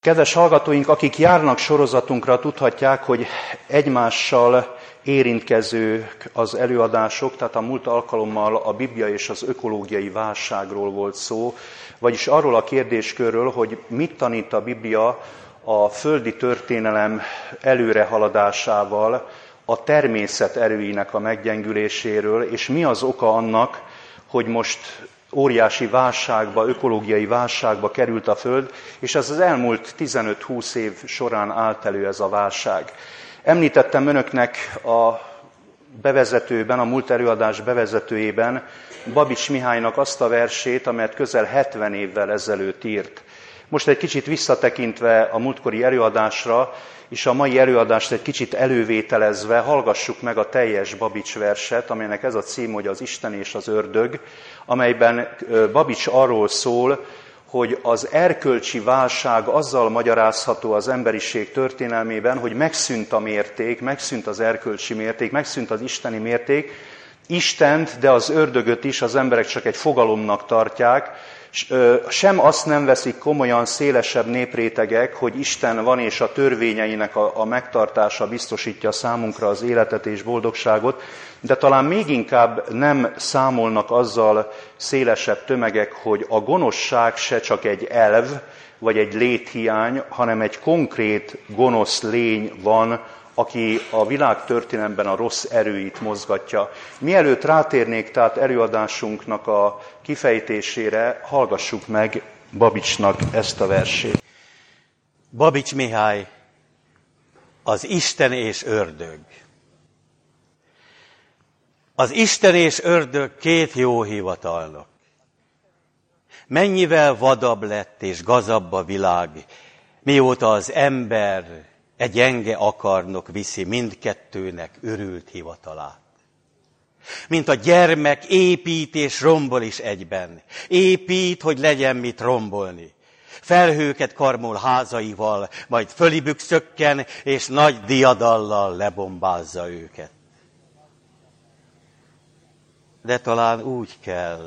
Kedves hallgatóink, akik járnak sorozatunkra, tudhatják, hogy egymással érintkezők az előadások, tehát a múlt alkalommal a Biblia és az ökológiai válságról volt szó, vagyis arról a kérdéskörről, hogy mit tanít a Biblia a földi történelem előrehaladásával, a természet erőinek a meggyengüléséről, és mi az oka annak, hogy most óriási válságba, ökológiai válságba került a Föld, és ez az elmúlt 15-20 év során állt elő ez a válság. Említettem önöknek a bevezetőben, a múlt előadás bevezetőjében Babics Mihálynak azt a versét, amelyet közel 70 évvel ezelőtt írt. Most egy kicsit visszatekintve a múltkori előadásra, és a mai előadást egy kicsit elővételezve, hallgassuk meg a teljes Babics verset, amelynek ez a cím, hogy az Isten és az ördög, amelyben Babics arról szól, hogy az erkölcsi válság azzal magyarázható az emberiség történelmében, hogy megszűnt a mérték, megszűnt az erkölcsi mérték, megszűnt az isteni mérték. Istent, de az ördögöt is az emberek csak egy fogalomnak tartják, sem azt nem veszik komolyan szélesebb néprétegek, hogy Isten van és a törvényeinek a megtartása biztosítja számunkra az életet és boldogságot, de talán még inkább nem számolnak azzal szélesebb tömegek, hogy a gonoszság se csak egy elv vagy egy léthiány, hanem egy konkrét gonosz lény van, aki a világtörténelemben a rossz erőit mozgatja. Mielőtt rátérnék tehát előadásunknak a kifejtésére, hallgassuk meg Babicsnak ezt a versét. Babics Mihály, az Isten és ördög. Az Isten és ördög két jó hivatalnok. Mennyivel vadabb lett és gazabb a világ, mióta az ember egy gyenge akarnok viszi mindkettőnek őrült hivatalát. Mint a gyermek épít és rombol is egyben. Épít, hogy legyen mit rombolni. Felhőket karmol házaival, majd fölibük szökken, és nagy diadallal lebombázza őket. De talán úgy kell,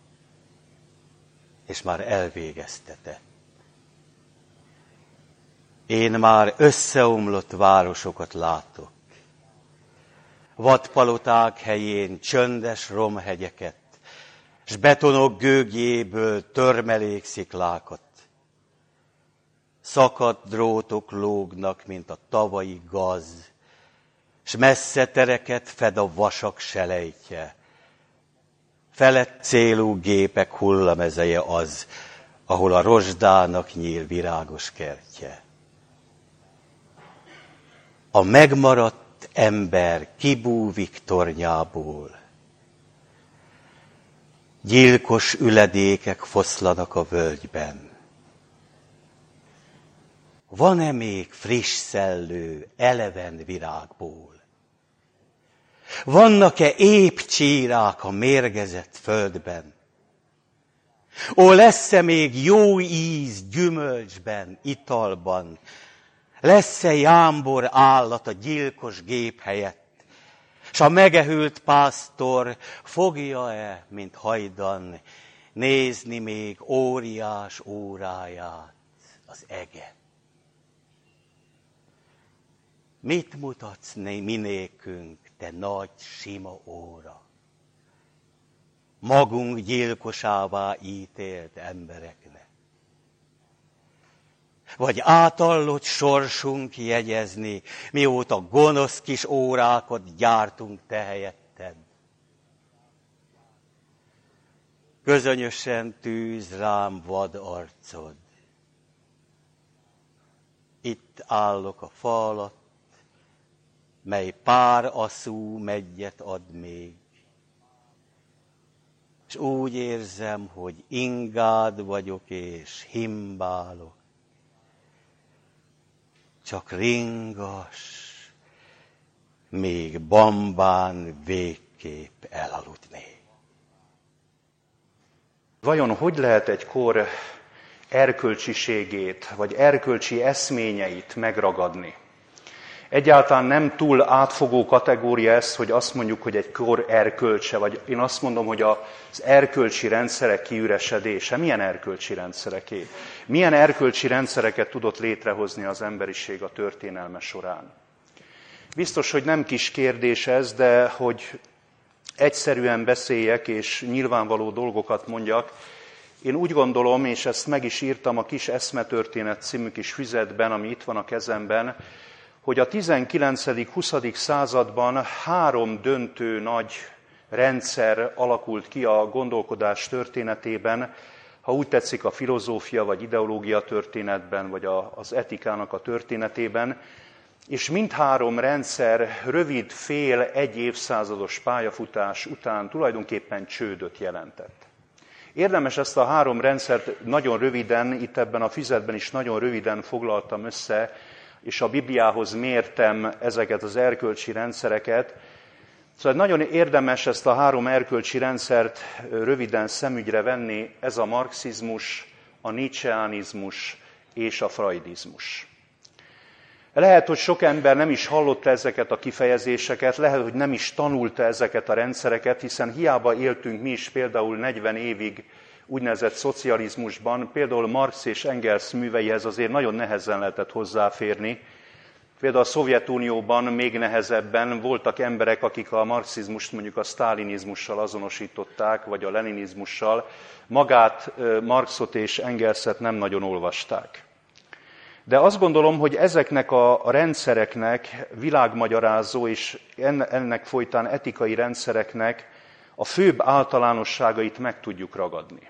és már elvégeztete. Én már összeomlott városokat látok. Vadpaloták helyén csöndes romhegyeket, s betonok gőgjéből törmeléksziklákat. Szakadt drótok lógnak, mint a tavai gaz, s messze tereket fed a vasak selejtje. Felett célú gépek hullamezeje az, ahol a rozsdának nyíl virágos kertje. A megmaradt ember kibúvik tornyából. Gyilkos üledékek foszlanak a völgyben. Van-e még friss szellő, eleven virágból? Vannak-e épp csírák a mérgezett földben? Ó, lesz-e még jó íz gyümölcsben, italban? Lesz-e jámbor állat a gyilkos gép helyett? S a megehült pásztor fogja-e, mint hajdan, nézni még óriás óráját, az eget? Mit mutatsz mi nékünk, te nagy, sima óra? Magunk gyilkosává ítélt embereknek. Vagy átallott sorsunk jegyezni, mióta gonosz kis órákat gyártunk te helyetted. Közönösen tűz rám vad arcod. Itt állok a fa alatt, mely pár aszú meggyet ad még. És úgy érzem, hogy ingád vagyok és himbálok. Csak ringas, még bambán végképp elaludnék. Vajon hogy lehet egy kor erkölcsiségét, vagy erkölcsi eszményeit megragadni? Egyáltalán nem túl átfogó kategória ez, hogy azt mondjuk, hogy egy kor erkölcse, vagy én azt mondom, hogy az erkölcsi rendszerek kiüresedése. Milyen erkölcsi rendszereké? Milyen erkölcsi rendszereket tudott létrehozni az emberiség a történelme során? Biztos, hogy nem kis kérdés ez, de hogy egyszerűen beszéljek és nyilvánvaló dolgokat mondjak, én úgy gondolom, és ezt meg is írtam a Kis eszmetörténet című kis füzetben, ami itt van a kezemben, hogy a 19.-20. században 3 döntő nagy rendszer alakult ki a gondolkodás történetében, ha úgy tetszik a filozófia vagy ideológia történetben, vagy az etikának a történetében, és mindhárom rendszer rövid egy évszázados pályafutás után tulajdonképpen csődöt jelentett. Érdemes ezt a 3 rendszert nagyon röviden, itt ebben a füzetben is nagyon röviden foglaltam össze, és a Bibliához mértem ezeket az erkölcsi rendszereket. Szóval nagyon érdemes ezt a 3 erkölcsi rendszert röviden szemügyre venni, ez a marxizmus, a nietzscheanizmus és a freudizmus. Lehet, hogy sok ember nem is hallotta ezeket a kifejezéseket, lehet, hogy nem is tanulta ezeket a rendszereket, hiszen hiába éltünk mi is például 40 évig úgynevezett szocializmusban, például Marx és Engels műveihez azért nagyon nehezen lehetett hozzáférni. Például a Szovjetunióban még nehezebben voltak emberek, akik a marxizmust mondjuk a sztálinizmussal azonosították, vagy a leninizmussal. Magát, Marxot és Engelset nem nagyon olvasták. De azt gondolom, hogy ezeknek a rendszereknek, világmagyarázó és ennek folytán etikai rendszereknek a főbb általánosságait meg tudjuk ragadni.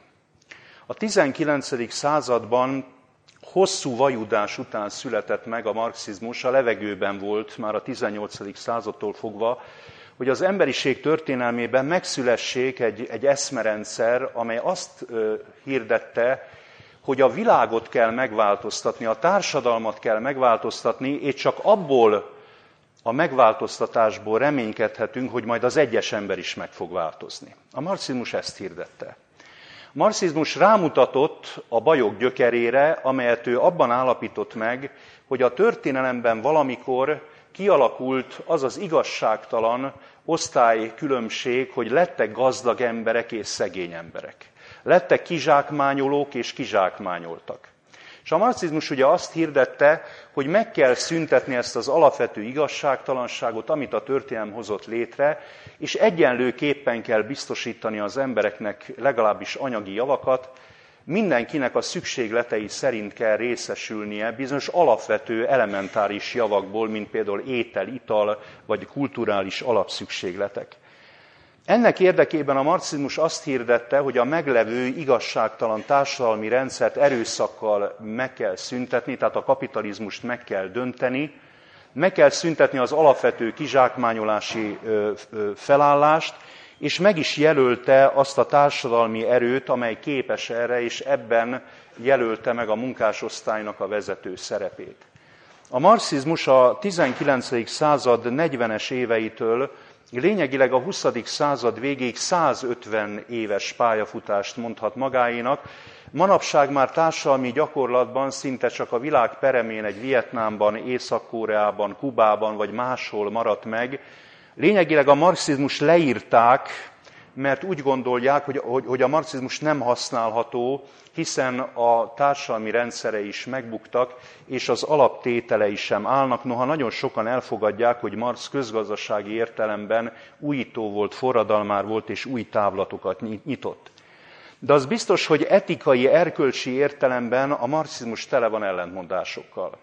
A 19. században hosszú vajudás után született meg a marxizmus, a levegőben volt már a 18. századtól fogva, hogy az emberiség történelmében megszülessék egy eszmerendszer, amely azt hirdette, hogy a világot kell megváltoztatni, a társadalmat kell megváltoztatni, és csak abból a megváltoztatásból reménykedhetünk, hogy majd az egyes ember is meg fog változni. A marxizmus ezt hirdette. A marxizmus rámutatott a bajok gyökerére, amelyet ő abban állapított meg, hogy a történelemben valamikor kialakult az az igazságtalan osztálykülönbség, hogy lettek gazdag emberek és szegény emberek. Lettek kizsákmányolók és kizsákmányoltak. És a marxizmus ugye azt hirdette, hogy meg kell szüntetni ezt az alapvető igazságtalanságot, amit a történelem hozott létre, és egyenlőképpen kell biztosítani az embereknek legalábbis anyagi javakat, mindenkinek a szükségletei szerint kell részesülnie bizonyos alapvető elementáris javakból, mint például étel, ital vagy kulturális alapszükségletek. Ennek érdekében a marxizmus azt hirdette, hogy a meglevő igazságtalan társadalmi rendszert erőszakkal meg kell szüntetni, tehát a kapitalizmust meg kell dönteni, meg kell szüntetni az alapvető kizsákmányolási felállást, és meg is jelölte azt a társadalmi erőt, amely képes erre, és ebben jelölte meg a munkásosztálynak a vezető szerepét. A marxizmus a 19. század 40-es éveitől lényegileg a 20. század végéig 150 éves pályafutást mondhat magáénak. Manapság már társadalmi gyakorlatban szinte csak a világ peremén, egy Vietnámban, Észak-Koreában, Kubában vagy máshol maradt meg. Lényegileg a marxizmus leírták, mert úgy gondolják, hogy a marxizmus nem használható, hiszen a társadalmi rendszerei is megbuktak, és az alaptételei sem állnak. Noha nagyon sokan elfogadják, hogy Marx közgazdasági értelemben újító volt, forradalmár volt, és új távlatokat nyitott. De az biztos, hogy etikai, erkölcsi értelemben a marxizmus tele van ellentmondásokkal.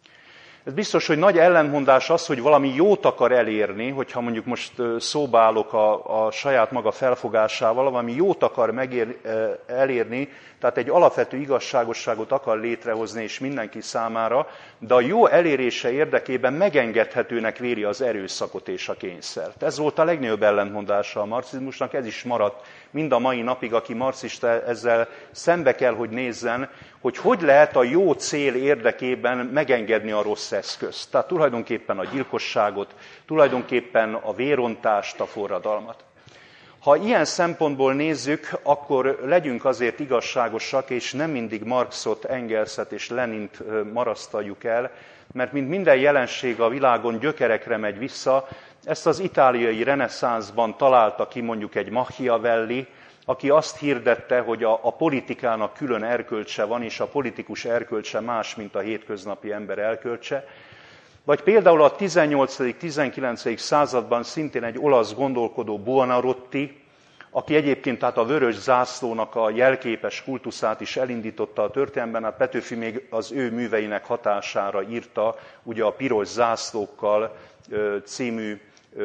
Ez biztos, hogy nagy ellentmondás az, hogy valami jót akar elérni, hogyha mondjuk most szóba állok a saját maga felfogásával, valami jót akar elérni, tehát egy alapvető igazságosságot akar létrehozni és mindenki számára, de a jó elérése érdekében megengedhetőnek véli az erőszakot és a kényszert. Ez volt a legnagyobb ellentmondása a marxizmusnak, ez is maradt mind a mai napig, aki marxista, ezzel szembe kell, hogy nézzen, hogy lehet a jó cél érdekében megengedni a rossz eszközt. Tehát tulajdonképpen a gyilkosságot, tulajdonképpen a vérontást, a forradalmat. Ha ilyen szempontból nézzük, akkor legyünk azért igazságosak, és nem mindig Marxot, Engelset és Lenint marasztaljuk el, mert mint minden jelenség a világon gyökerekre megy vissza, ezt az itáliai reneszánszban találta ki mondjuk egy Machiavelli, aki azt hirdette, hogy a politikának külön erkölcse van, és a politikus erkölcse más, mint a hétköznapi ember erkölcse. Vagy például a 18.-19. században szintén egy olasz gondolkodó Buonarroti, aki egyébként tehát a vörös zászlónak a jelképes kultuszát is elindította a történelemben, hát Petőfi még az ő műveinek hatására írta ugye a Piros zászlókkal című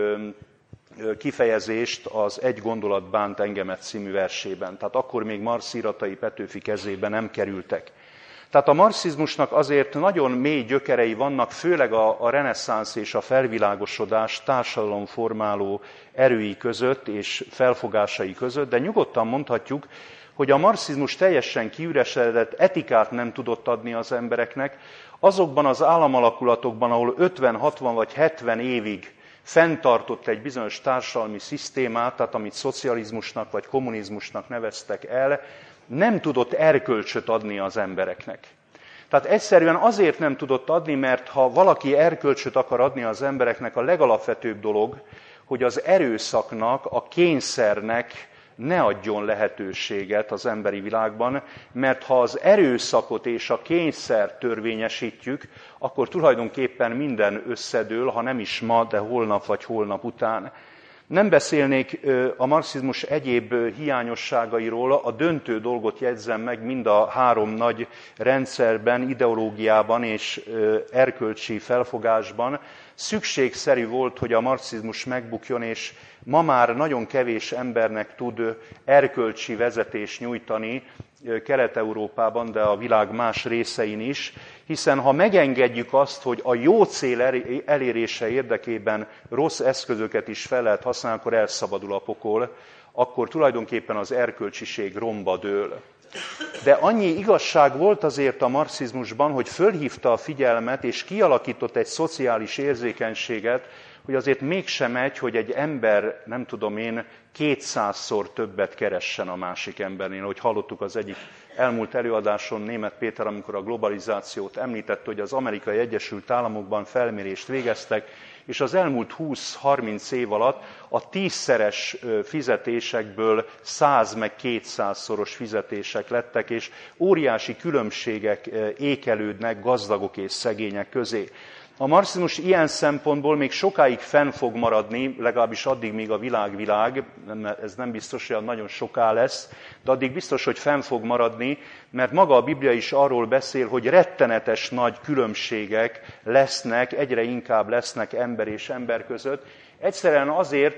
kifejezést az Egy gondolat bánt engemet című versében. Tehát akkor még Marx íratai Petőfi kezébe nem kerültek. Tehát a marxizmusnak azért nagyon mély gyökerei vannak, főleg a reneszánsz és a felvilágosodás társadalomformáló erői között és felfogásai között, de nyugodtan mondhatjuk, hogy a marxizmus teljesen kiüresedett, etikát nem tudott adni az embereknek, azokban az államalakulatokban, ahol 50, 60 vagy 70 évig fenntartott egy bizonyos társadalmi szisztémát, tehát amit szocializmusnak vagy kommunizmusnak neveztek el, nem tudott erkölcsöt adni az embereknek. Tehát egyszerűen azért nem tudott adni, mert ha valaki erkölcsöt akar adni az embereknek, a legalapvetőbb dolog, hogy az erőszaknak, a kényszernek ne adjon lehetőséget az emberi világban, mert ha az erőszakot és a kényszert törvényesítjük, akkor tulajdonképpen minden összedől, ha nem is ma, de holnap vagy holnap után. Nem beszélnék a marxizmus egyéb hiányosságairól, a döntő dolgot jegyzem meg mind a három nagy rendszerben, ideológiában és erkölcsi felfogásban. Szükségszerű volt, hogy a marxizmus megbukjon, és ma már nagyon kevés embernek tud erkölcsi vezetést nyújtani Kelet-Európában, de a világ más részein is, hiszen ha megengedjük azt, hogy a jó cél elérése érdekében rossz eszközöket is fel lehet használni, akkor elszabadul a pokol, akkor tulajdonképpen az erkölcsiség romba dől. De annyi igazság volt azért a marxizmusban, hogy fölhívta a figyelmet és kialakított egy szociális érzékenységet, hogy azért mégsem megy, hogy egy ember, nem tudom én, 200-szor többet keressen a másik embernél. Ahogy hallottuk az egyik elmúlt előadáson, Németh Péter, amikor a globalizációt említette, hogy az Amerikai Egyesült Államokban felmérést végeztek, és az elmúlt 20-30 év alatt a 10-szeres fizetésekből 100 meg 200-szoros fizetések lettek, és óriási különbségek ékelődnek gazdagok és szegények közé. A marxizmus ilyen szempontból még sokáig fenn fog maradni, legalábbis addig, míg a világ, ez nem biztos, hogy nagyon soká lesz, de addig biztos, hogy fenn fog maradni, mert maga a Biblia is arról beszél, hogy rettenetes nagy különbségek lesznek, egyre inkább lesznek ember és ember között. Egyszerűen azért,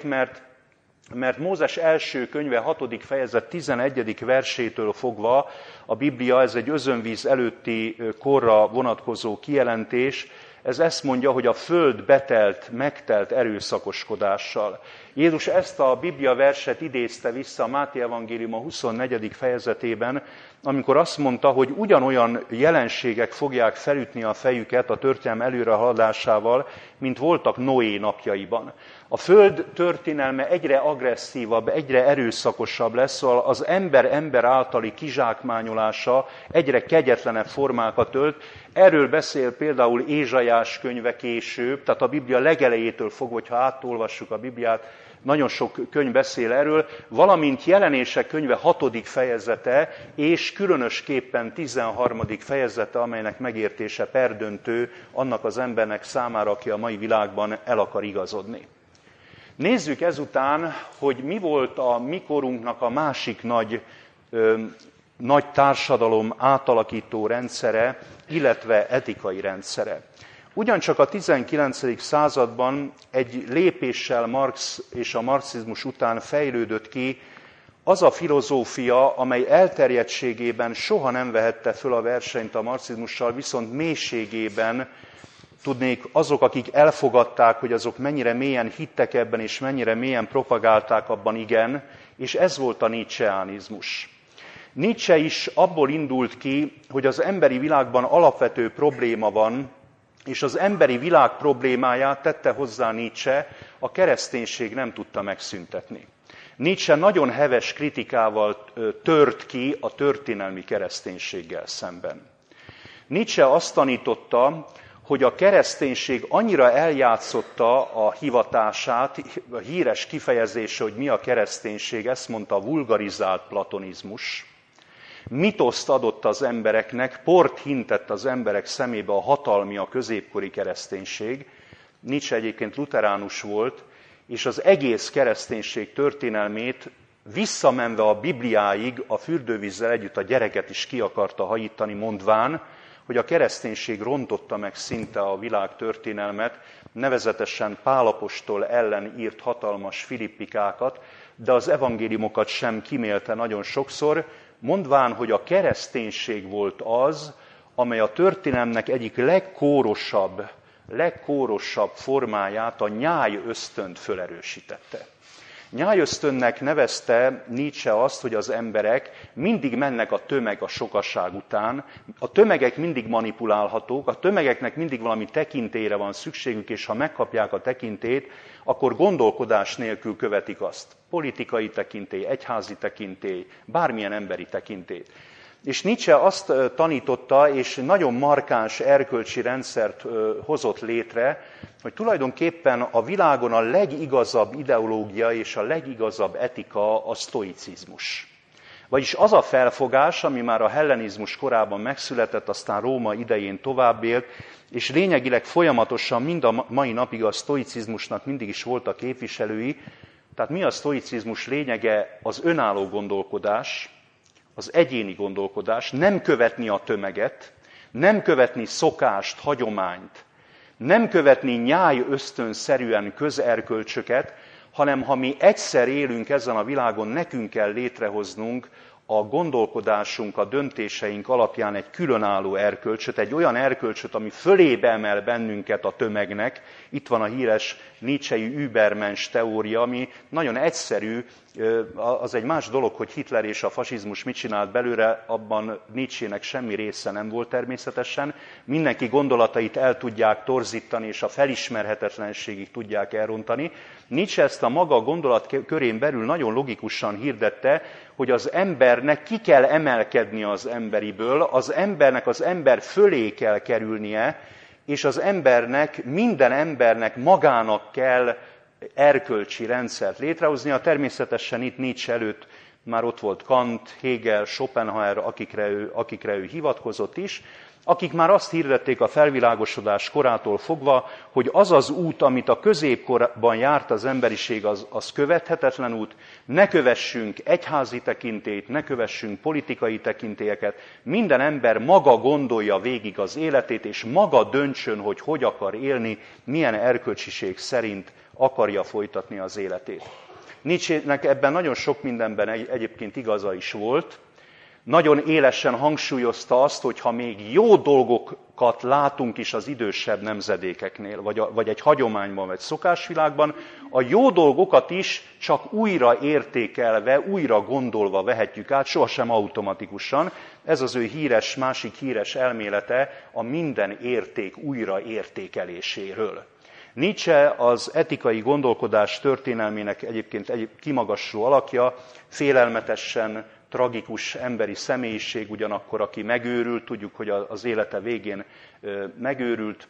mert Mózes első könyve 6. fejezet 11. versétől fogva a Biblia, ez egy özönvíz előtti korra vonatkozó kijelentés, ez ezt mondja, hogy a föld betelt, megtelt erőszakoskodással. Jézus ezt a Biblia verset idézte vissza a Máté evangélium a 24. fejezetében, amikor azt mondta, hogy ugyanolyan jelenségek fogják felütni a fejüket a történelem előrehaladásával, mint voltak Noé napjaiban. A föld történelme egyre agresszívabb, egyre erőszakosabb lesz, szóval az ember általi kizsákmányolása egyre kegyetlenebb formákat ölt. Erről beszél például Ézsaiás könyve később, tehát a Biblia legelejétől fogva, hogyha átolvassuk a Bibliát, nagyon sok könyv beszél erről, valamint Jelenések könyve 6. fejezete, és különösképpen 13. fejezete, amelynek megértése perdöntő annak az embernek számára, aki a mai világban el akar igazodni. Nézzük ezután, hogy mi volt a mi korunknak a másik nagy társadalom átalakító rendszere, illetve etikai rendszere. Ugyancsak a 19. században egy lépéssel Marx és a marxizmus után fejlődött ki az a filozófia, amely elterjedtségében soha nem vehette föl a versenyt a marxizmussal, viszont mélységében tudnék azok, akik elfogadták, hogy azok mennyire mélyen hittek ebben, és mennyire mélyen propagálták abban, igen, és ez volt a nietzscheánizmus. Nietzsche is abból indult ki, hogy az emberi világban alapvető probléma van, és az emberi világ problémáját tette hozzá Nietzsche, a kereszténység nem tudta megszüntetni. Nietzsche nagyon heves kritikával tört ki a történelmi kereszténységgel szemben. Nietzsche azt tanította, hogy a kereszténység annyira eljátszotta a hivatását, a híres kifejezése, hogy mi a kereszténység, ezt mondta a vulgarizált platonizmus, mitoszt adott az embereknek, port hintett az emberek szemébe a hatalmi, a középkori kereszténység. Nietzsche egyébként luteránus volt, és az egész kereszténység történelmét visszamenve a Bibliáig a fürdővízzel együtt a gyereket is ki akarta hajítani, mondván, hogy a kereszténység rontotta meg szinte a világ történelmet, nevezetesen Pál apostol ellen írt hatalmas filippikákat, de az evangéliumokat sem kimélte nagyon sokszor, mondván, hogy a kereszténység volt az, amely a történelemnek egyik legkórosabb formáját, a nyájösztönt fölerősítette. Nyájösztönnek nevezte Nietzsche azt, hogy az emberek mindig mennek a tömeg, a sokaság után, a tömegek mindig manipulálhatók, a tömegeknek mindig valami tekintélyre van szükségük, és ha megkapják a tekintélyt, akkor gondolkodás nélkül követik azt. Politikai tekintély, egyházi tekintély, bármilyen emberi tekintély. És Nietzsche azt tanította, és nagyon markáns erkölcsi rendszert hozott létre, hogy tulajdonképpen a világon a legigazabb ideológia és a legigazabb etika a sztoicizmus. Vagyis az a felfogás, ami már a hellenizmus korában megszületett, aztán Róma idején továbbélt, és lényegileg folyamatosan mind a mai napig a sztoicizmusnak mindig is voltak képviselői. Tehát mi a sztoicizmus lényege? Az önálló gondolkodás, az egyéni gondolkodás, nem követni a tömeget, nem követni szokást, hagyományt, nem követni nyáj ösztönszerűen közerkölcsöket, hanem ha mi egyszer élünk ezen a világon, nekünk kell létrehoznunk a gondolkodásunk, a döntéseink alapján egy különálló erkölcsöt, egy olyan erkölcsöt, ami fölébe emel bennünket a tömegnek. Itt van a híres nietzschei Übermensch teória, ami nagyon egyszerű, az egy más dolog, hogy Hitler és a fasizmus mit csinált belőle, abban Nietzschének semmi része nem volt természetesen. Mindenki gondolatait el tudják torzítani, és a felismerhetetlenségig tudják elrontani. Nietzsche ezt a maga gondolatkörén belül nagyon logikusan hirdette, hogy az embernek ki kell emelkedni az emberiből, az embernek az ember fölé kell kerülnie, és az embernek, minden embernek magának kell erkölcsi rendszert létrehoznia. Természetesen itt Nietzsche előtt már ott volt Kant, Hegel, Schopenhauer, akikre ő hivatkozott is, akik már azt hirdették a felvilágosodás korától fogva, hogy az az út, amit a középkorban járt az emberiség, az követhetetlen út. Ne kövessünk egyházi tekintélyt, ne kövessünk politikai tekintélyeket. Minden ember maga gondolja végig az életét, és maga döntsön, hogy hogy akar élni, milyen erkölcsiség szerint akarja folytatni az életét. Nietzschének ebben nagyon sok mindenben egyébként igaza is volt. Nagyon élesen hangsúlyozta azt, hogy ha még jó dolgokat látunk is az idősebb nemzedékeknél, vagy egy hagyományban, vagy szokásvilágban, a jó dolgokat is csak újra értékelve, újra gondolva vehetjük át, sohasem automatikusan. Ez az ő másik híres elmélete a minden érték újraértékeléséről. Nietzsche az etikai gondolkodás történelmének egyébként egy kimagasló alakja, félelmetesen tragikus emberi személyiség, ugyanakkor aki megőrült, tudjuk, hogy az élete végén megőrült,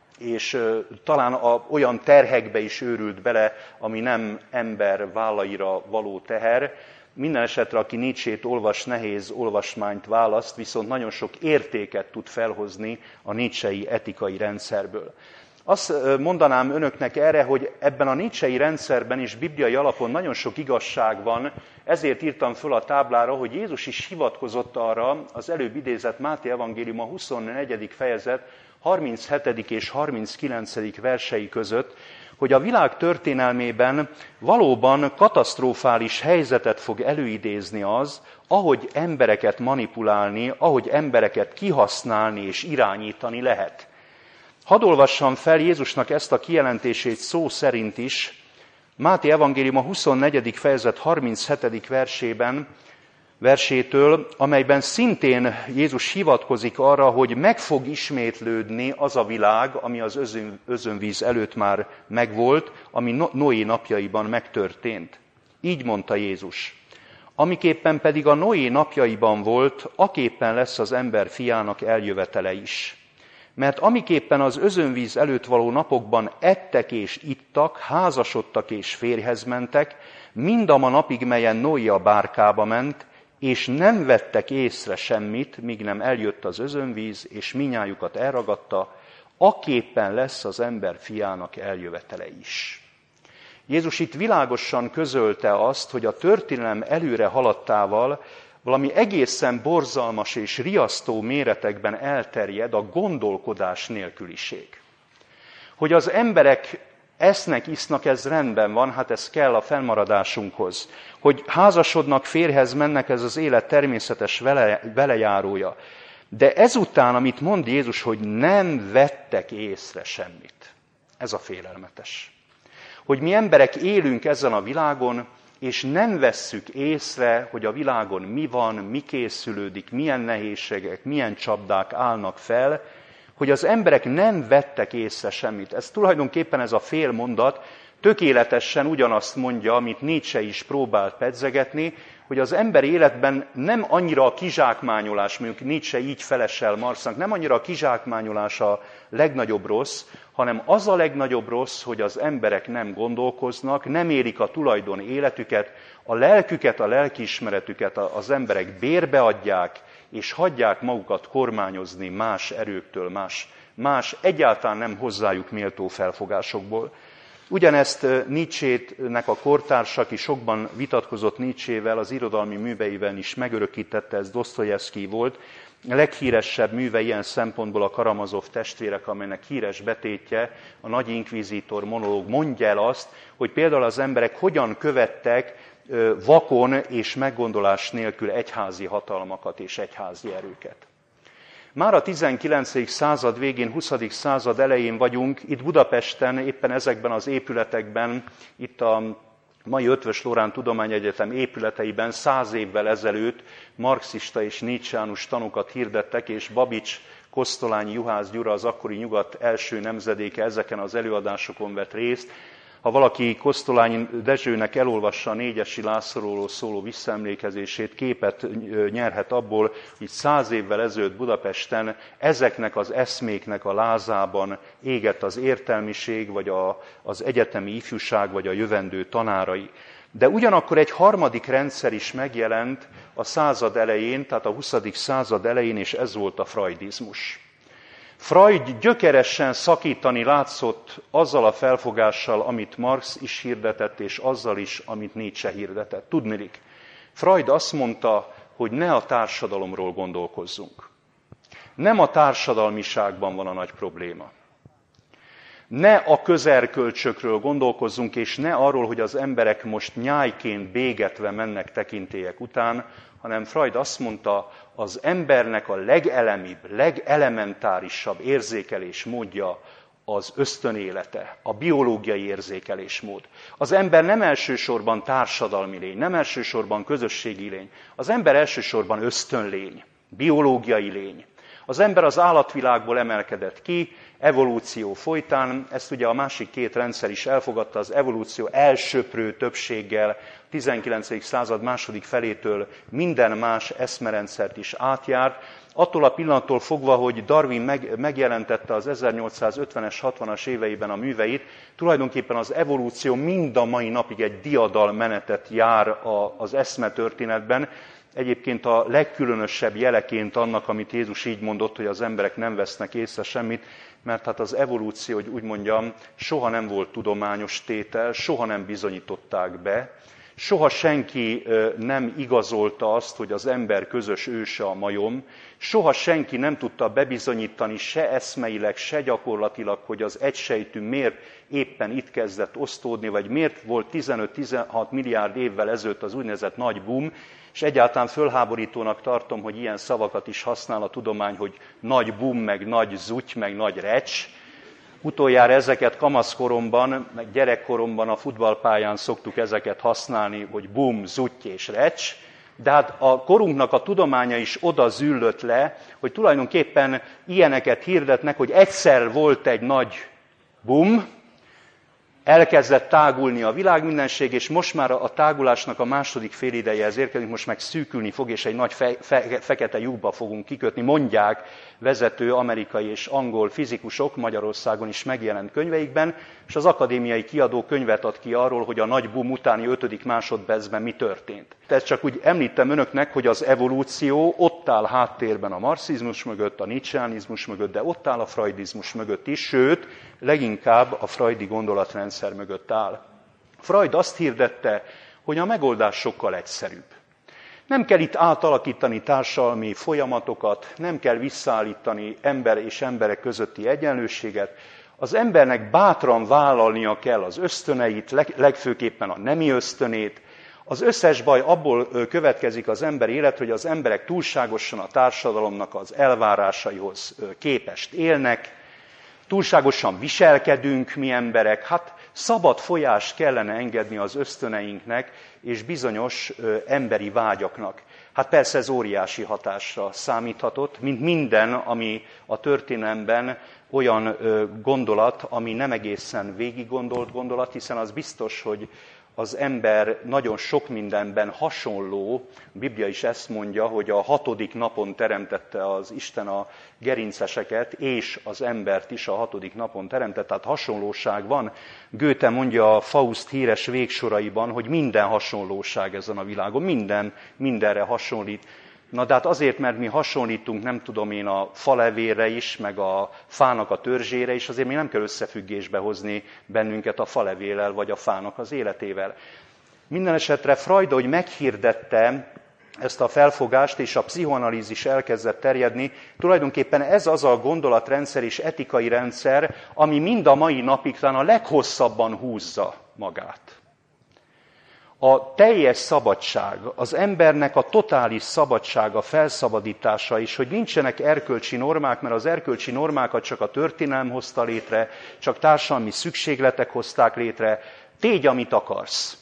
és talán olyan terhekbe is őrült bele, ami nem ember vállaira való teher. Minden esetre, aki Nietzschét olvas, nehéz olvasmányt választ, viszont nagyon sok értéket tud felhozni a nietzschei etikai rendszerből. Azt mondanám önöknek erre, hogy ebben a nietzschei rendszerben is bibliai alapon nagyon sok igazság van, ezért írtam föl a táblára, hogy Jézus is hivatkozott arra, az előbb idézett Máté evangélium a 24. fejezet 37. és 39. versei között, hogy a világ történelmében valóban katasztrofális helyzetet fog előidézni az, ahogy embereket manipulálni, ahogy embereket kihasználni és irányítani lehet. Hadd olvassam fel Jézusnak ezt a kijelentését szó szerint is, Máté evangélium a 24. fejezet 37. versétől, amelyben szintén Jézus hivatkozik arra, hogy meg fog ismétlődni az a világ, ami az özönvíz előtt már megvolt, ami Noé napjaiban megtörtént. Így mondta Jézus. Amiképpen pedig a Noé napjaiban volt, aképpen lesz az ember fiának eljövetele is. Mert amiképpen az özönvíz előtt való napokban ettek és ittak, házasodtak és férjhez mentek, mindama napig, melyen Noé a bárkába ment, és nem vettek észre semmit, míg nem eljött az özönvíz, és minnyájukat elragadta, aképpen lesz az ember fiának eljövetele is. Jézus itt világosan közölte azt, hogy a történelem előre haladtával valami egészen borzalmas és riasztó méretekben elterjed a gondolkodás nélküliség. Hogy az emberek esznek, isznak, ez rendben van, hát ez kell a fennmaradásunkhoz. Hogy házasodnak, férjhez mennek, ez az élet természetes velejárója. De ezután, amit mond Jézus, hogy nem vettek észre semmit. Ez a félelmetes. Hogy mi emberek élünk ezen a világon, és nem vesszük észre, hogy a világon mi van, mi készülődik, milyen nehézségek, milyen csapdák állnak fel, hogy az emberek nem vettek észre semmit. Ez tulajdonképpen ez a fél mondat tökéletesen ugyanazt mondja, amit Nietzsche is próbált pedzegetni, hogy az ember életben nem annyira a kizsákmányolás, mondjuk Nietzsche így felesel Marxnak, nem annyira a kizsákmányolás a legnagyobb rossz, hanem az a legnagyobb rossz, hogy az emberek nem gondolkoznak, nem élik a tulajdon életüket, a lelküket, a lelkiismeretüket az emberek bérbe adják, és hagyják magukat kormányozni más erőktől, más egyáltalán nem hozzájuk méltó felfogásokból. Ugyanezt Nietzsének a kortársa, aki sokban vitatkozott Nietzsével, az irodalmi műveiben is megörökítette, ez Dosztojevszkij volt. A leghíresebb műve ilyen szempontból a Karamazov testvérek, amelynek híres betétje, a Nagy Inkvizítor monológ mondja el azt, hogy például az emberek hogyan követtek vakon és meggondolás nélkül egyházi hatalmakat és egyházi erőket. Már a 19. század végén, 20. század elején vagyunk, itt Budapesten, éppen ezekben az épületekben, itt a mai Eötvös Loránd Tudományegyetem épületeiben 100 évvel ezelőtt marxista és nietzscheánus tanokat hirdettek, és Babics, Kosztolányi, Juhász Gyura, az akkori nyugat első nemzedéke ezeken az előadásokon vett részt. Ha valaki Kosztolányi Dezsőnek elolvassa a Négyesi Lászlóról szóló visszaemlékezését, képet nyerhet abból, hogy 100 évvel ezelőtt Budapesten ezeknek az eszméknek a lázában égett az értelmiség, vagy az egyetemi ifjúság, vagy a jövendő tanárai. De ugyanakkor egy harmadik rendszer is megjelent a század elején, tehát a 20. század elején, és ez volt a freudizmus. Freud gyökeresen szakítani látszott azzal a felfogással, amit Marx is hirdetett, és azzal is, amit Nietzsche hirdetett. Tudniillik, Freud azt mondta, hogy ne a társadalomról gondolkozzunk. Nem a társadalmiságban van a nagy probléma. Ne a közerkölcsökről gondolkozzunk, és ne arról, hogy az emberek most nyájként bégetve mennek tekintélyek után, hanem Freud azt mondta, az embernek a legelemibb, legelementárisabb érzékelés módja az ösztönélete, a biológiai érzékelésmód. Az ember nem elsősorban társadalmi lény, nem elsősorban közösségi lény. Az ember elsősorban ösztönlény, biológiai lény. Az ember az állatvilágból emelkedett ki, evolúció folytán, ezt ugye a másik két rendszer is elfogadta, az evolúció elsöprő többséggel, 19. század második felétől minden más eszmerendszert is átjárt. Attól a pillanattól fogva, hogy Darwin megjelentette az 1850-es, 60-as éveiben a műveit, tulajdonképpen az evolúció mind a mai napig egy diadalmenetet jár az eszmetörténetben. Egyébként a legkülönösebb jeleként annak, amit Jézus így mondott, hogy az emberek nem vesznek észre semmit, mert hát az evolúció, hogy úgy mondjam, soha nem volt tudományos tétel, soha nem bizonyították be, soha senki nem igazolta azt, hogy az ember közös őse a majom, soha senki nem tudta bebizonyítani se eszmeileg, se gyakorlatilag, hogy az egysejtű miért éppen itt kezdett osztódni, vagy miért volt 15-16 milliárd évvel ezelőtt az úgynevezett nagy boom, és egyáltalán fölháborítónak tartom, hogy ilyen szavakat is használ a tudomány, hogy nagy boom, meg nagy zutty, meg nagy recs. Utoljára ezeket kamaszkoromban, meg gyerekkoromban a futballpályán szoktuk ezeket használni, hogy boom, zutty és recs. De hát a korunknak a tudománya is oda züllött le, hogy tulajdonképpen ilyeneket hirdetnek, hogy egyszer volt egy nagy boom, Elkezdett tágulni a világmindenség, és most már a tágulásnak a második félidejehez érkezünk, most meg szűkülni fog, és egy nagy fekete lyukba fogunk kikötni, mondják vezető amerikai és angol fizikusok, Magyarországon is megjelent könyveikben, és az akadémiai kiadó könyvet ad ki arról, hogy a nagy boom utáni 5. másodpercben mi történt. Ezt csak úgy említem önöknek, hogy az evolúció ott áll háttérben a marxizmus mögött, a nietzscheanizmus mögött, de ott áll a freudizmus mögött is, sőt, leginkább a freudi gondolatrendszer mögött áll. Freud azt hirdette, hogy a megoldás sokkal egyszerűbb. Nem kell itt átalakítani társadalmi folyamatokat, nem kell visszaállítani ember és emberek közötti egyenlőséget. Az embernek bátran vállalnia kell az ösztöneit, legfőképpen a nemi ösztönét. Az összes baj abból következik az ember élet, hogy az emberek túlságosan a társadalomnak az elvárásaihoz képest élnek, túlságosan viselkedünk mi emberek, hát szabad folyást kellene engedni az ösztöneinknek és bizonyos emberi vágyaknak. Hát persze ez óriási hatásra számíthatott, mint minden, ami a történelemben olyan gondolat, ami nem egészen végig gondolt gondolat, hiszen az biztos, hogy az ember nagyon sok mindenben hasonló, a Biblia is ezt mondja, hogy a 6. napon teremtette az Isten a gerinceseket, és az embert is a 6. napon teremtette, tehát hasonlóság van. Goethe mondja a Faust híres végsoraiban, hogy minden hasonlóság ezen a világon, minden mindenre hasonlít. Na de hát azért, mert mi hasonlítunk, nem tudom én, a falevélre is, meg a fának a törzsére is, azért még nem kell összefüggésbe hozni bennünket a falevéllel, vagy a fának az életével. Minden esetre Freud, hogy meghirdette ezt a felfogást, és a pszichoanalízis elkezdett terjedni, tulajdonképpen ez az a gondolatrendszer és etikai rendszer, ami mind a mai napig talán a leghosszabban húzza magát. A teljes szabadság, az embernek a totális szabadsága, felszabadítása is, hogy nincsenek erkölcsi normák, mert az erkölcsi normákat csak a történelem hozta létre, csak társadalmi szükségletek hozták létre. Tégy, amit akarsz.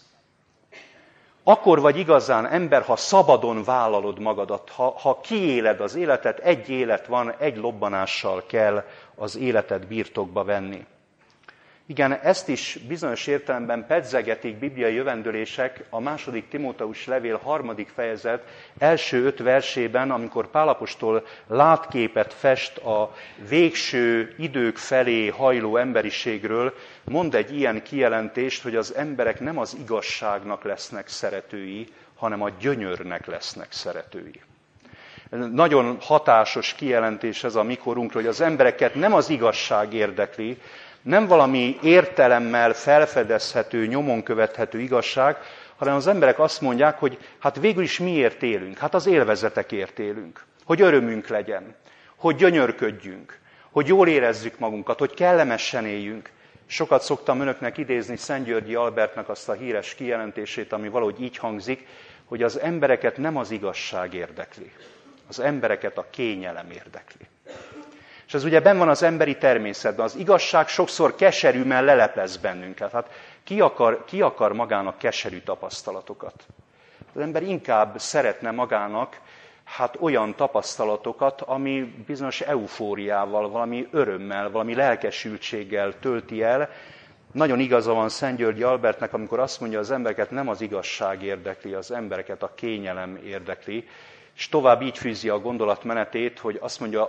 Akkor vagy igazán ember, ha szabadon vállalod magadat, ha kiéled az életet, egy élet van, egy lobbanással kell az életet birtokba venni. Igen, ezt is bizonyos értelemben pedzegetik bibliai jövendőlések a 2. Timóteus levél 3. fejezet első 5 versében, amikor Pál apostol látképet fest a végső idők felé hajló emberiségről, mond egy ilyen kijelentést, hogy az emberek nem az igazságnak lesznek szeretői, hanem a gyönyörnek lesznek szeretői. Nagyon hatásos kijelentés ez a mikorunkról, hogy az embereket nem az igazság érdekli, nem valami értelemmel felfedezhető, nyomon követhető igazság, hanem az emberek azt mondják, hogy hát végül is miért élünk? Hát az élvezetekért élünk. Hogy örömünk legyen, hogy gyönyörködjünk, hogy jól érezzük magunkat, hogy kellemesen éljünk. Sokat szoktam önöknek idézni Szentgyörgyi Albertnak azt a híres kijelentését, ami valahogy így hangzik, hogy az embereket nem az igazság érdekli, az embereket a kényelem érdekli. És ez ugye benn van az emberi természetben. Az igazság sokszor keserű, mert leleplez bennünket. Hát ki akar magának keserű tapasztalatokat? Az ember inkább szeretne magának olyan tapasztalatokat, ami bizonyos eufóriával, valami örömmel, valami lelkesültséggel tölti el. Nagyon igaza van Szentgyörgyi Albertnek, amikor azt mondja, az embereket nem az igazság érdekli, az embereket a kényelem érdekli. És tovább így fűzi a gondolatmenetét, hogy azt mondja,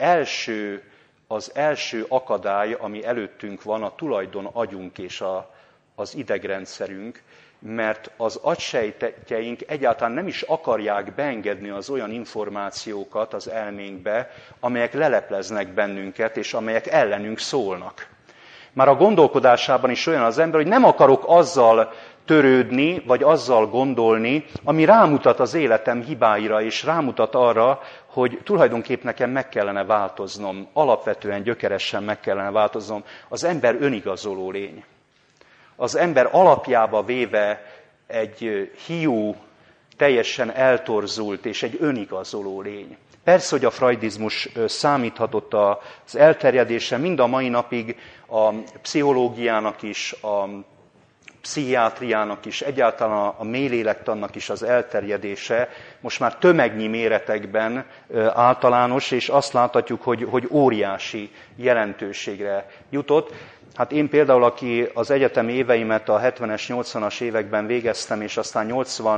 az első akadály, ami előttünk van, a tulajdon agyunk és az idegrendszerünk, mert az agysejtjeink egyáltalán nem is akarják beengedni az olyan információkat az elménkbe, amelyek lelepleznek bennünket, és amelyek ellenünk szólnak. Már a gondolkodásában is olyan az ember, hogy nem akarok azzal törődni, vagy azzal gondolni, ami rámutat az életem hibáira, és rámutat arra, hogy tulajdonképp nekem meg kellene változnom, alapvetően gyökeresen meg kellene változnom. Az ember önigazoló lény. Az ember alapjába véve egy hiú, teljesen eltorzult és egy önigazoló lény. Persze, hogy a freudizmus számíthatott az elterjedése, mind a mai napig a pszichológiának is, a pszichiátriának is, egyáltalán a mélélektannak is az elterjedése most már tömegnyi méretekben általános, és azt láthatjuk, hogy óriási jelentőségre jutott. Hát én például, aki az egyetemi éveimet a 70-es, 80-as években végeztem, és aztán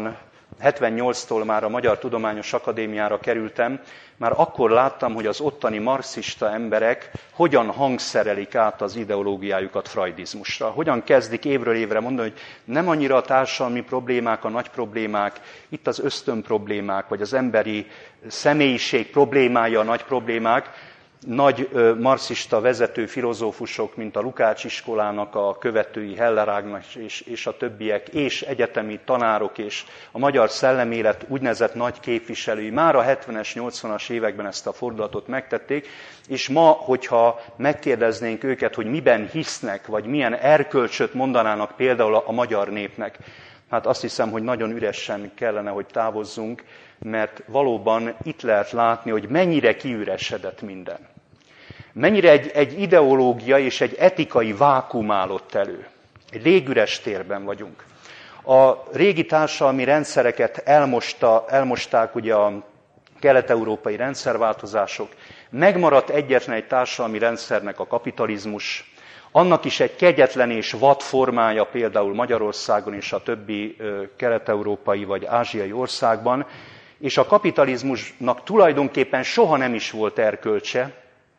78-tól már a Magyar Tudományos Akadémiára kerültem, már akkor láttam, hogy az ottani marxista emberek hogyan hangszerelik át az ideológiájukat freudizmusra. Hogyan kezdik évről évre mondani, hogy nem annyira a társadalmi problémák a nagy problémák, itt az ösztön problémák, vagy az emberi személyiség problémája a nagy problémák. Nagy marxista vezető filozófusok, mint a Lukács iskolának a követői, Heller Ágnes és a többiek, és egyetemi tanárok és a magyar szellemélet úgynevezett nagy képviselői már a 70-es, 80-as években ezt a fordulatot megtették, és ma, hogyha megkérdeznénk őket, hogy miben hisznek, vagy milyen erkölcsöt mondanának például a magyar népnek, hát azt hiszem, hogy nagyon üresen kellene, hogy távozzunk, mert valóban itt lehet látni, hogy mennyire kiüresedett minden. Mennyire egy ideológia és egy etikai vákuum állott elő. Egy légüres térben vagyunk. A régi társadalmi rendszereket elmosták ugye a kelet-európai rendszerváltozások. Megmaradt egyetlen egy társadalmi rendszernek a kapitalizmus. Annak is egy kegyetlen és vad formája például Magyarországon és a többi kelet-európai vagy ázsiai országban, és a kapitalizmusnak tulajdonképpen soha nem is volt erkölcse,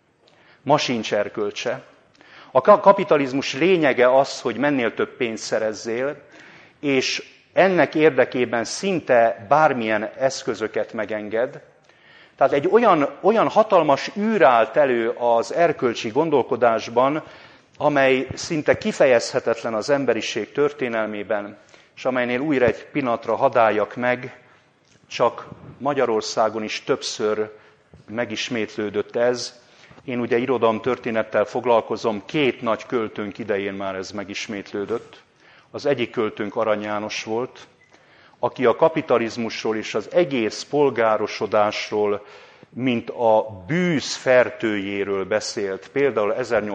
ma sincs erkölcse. A kapitalizmus lényege az, hogy mennél több pénzt szerezzél, és ennek érdekében szinte bármilyen eszközöket megenged. Tehát egy olyan hatalmas űr állt elő az erkölcsi gondolkodásban, amely szinte kifejezhetetlen az emberiség történelmében, és amelynél újra egy pillanatra hadd álljak meg, csak Magyarországon is többször megismétlődött ez. Én ugye irodalomtörténettel foglalkozom, 2 nagy költőnk idején már ez megismétlődött. Az egyik költőnk Arany János volt, aki a kapitalizmusról és az egész polgárosodásról, mint a bűz fertőjéről beszélt. Például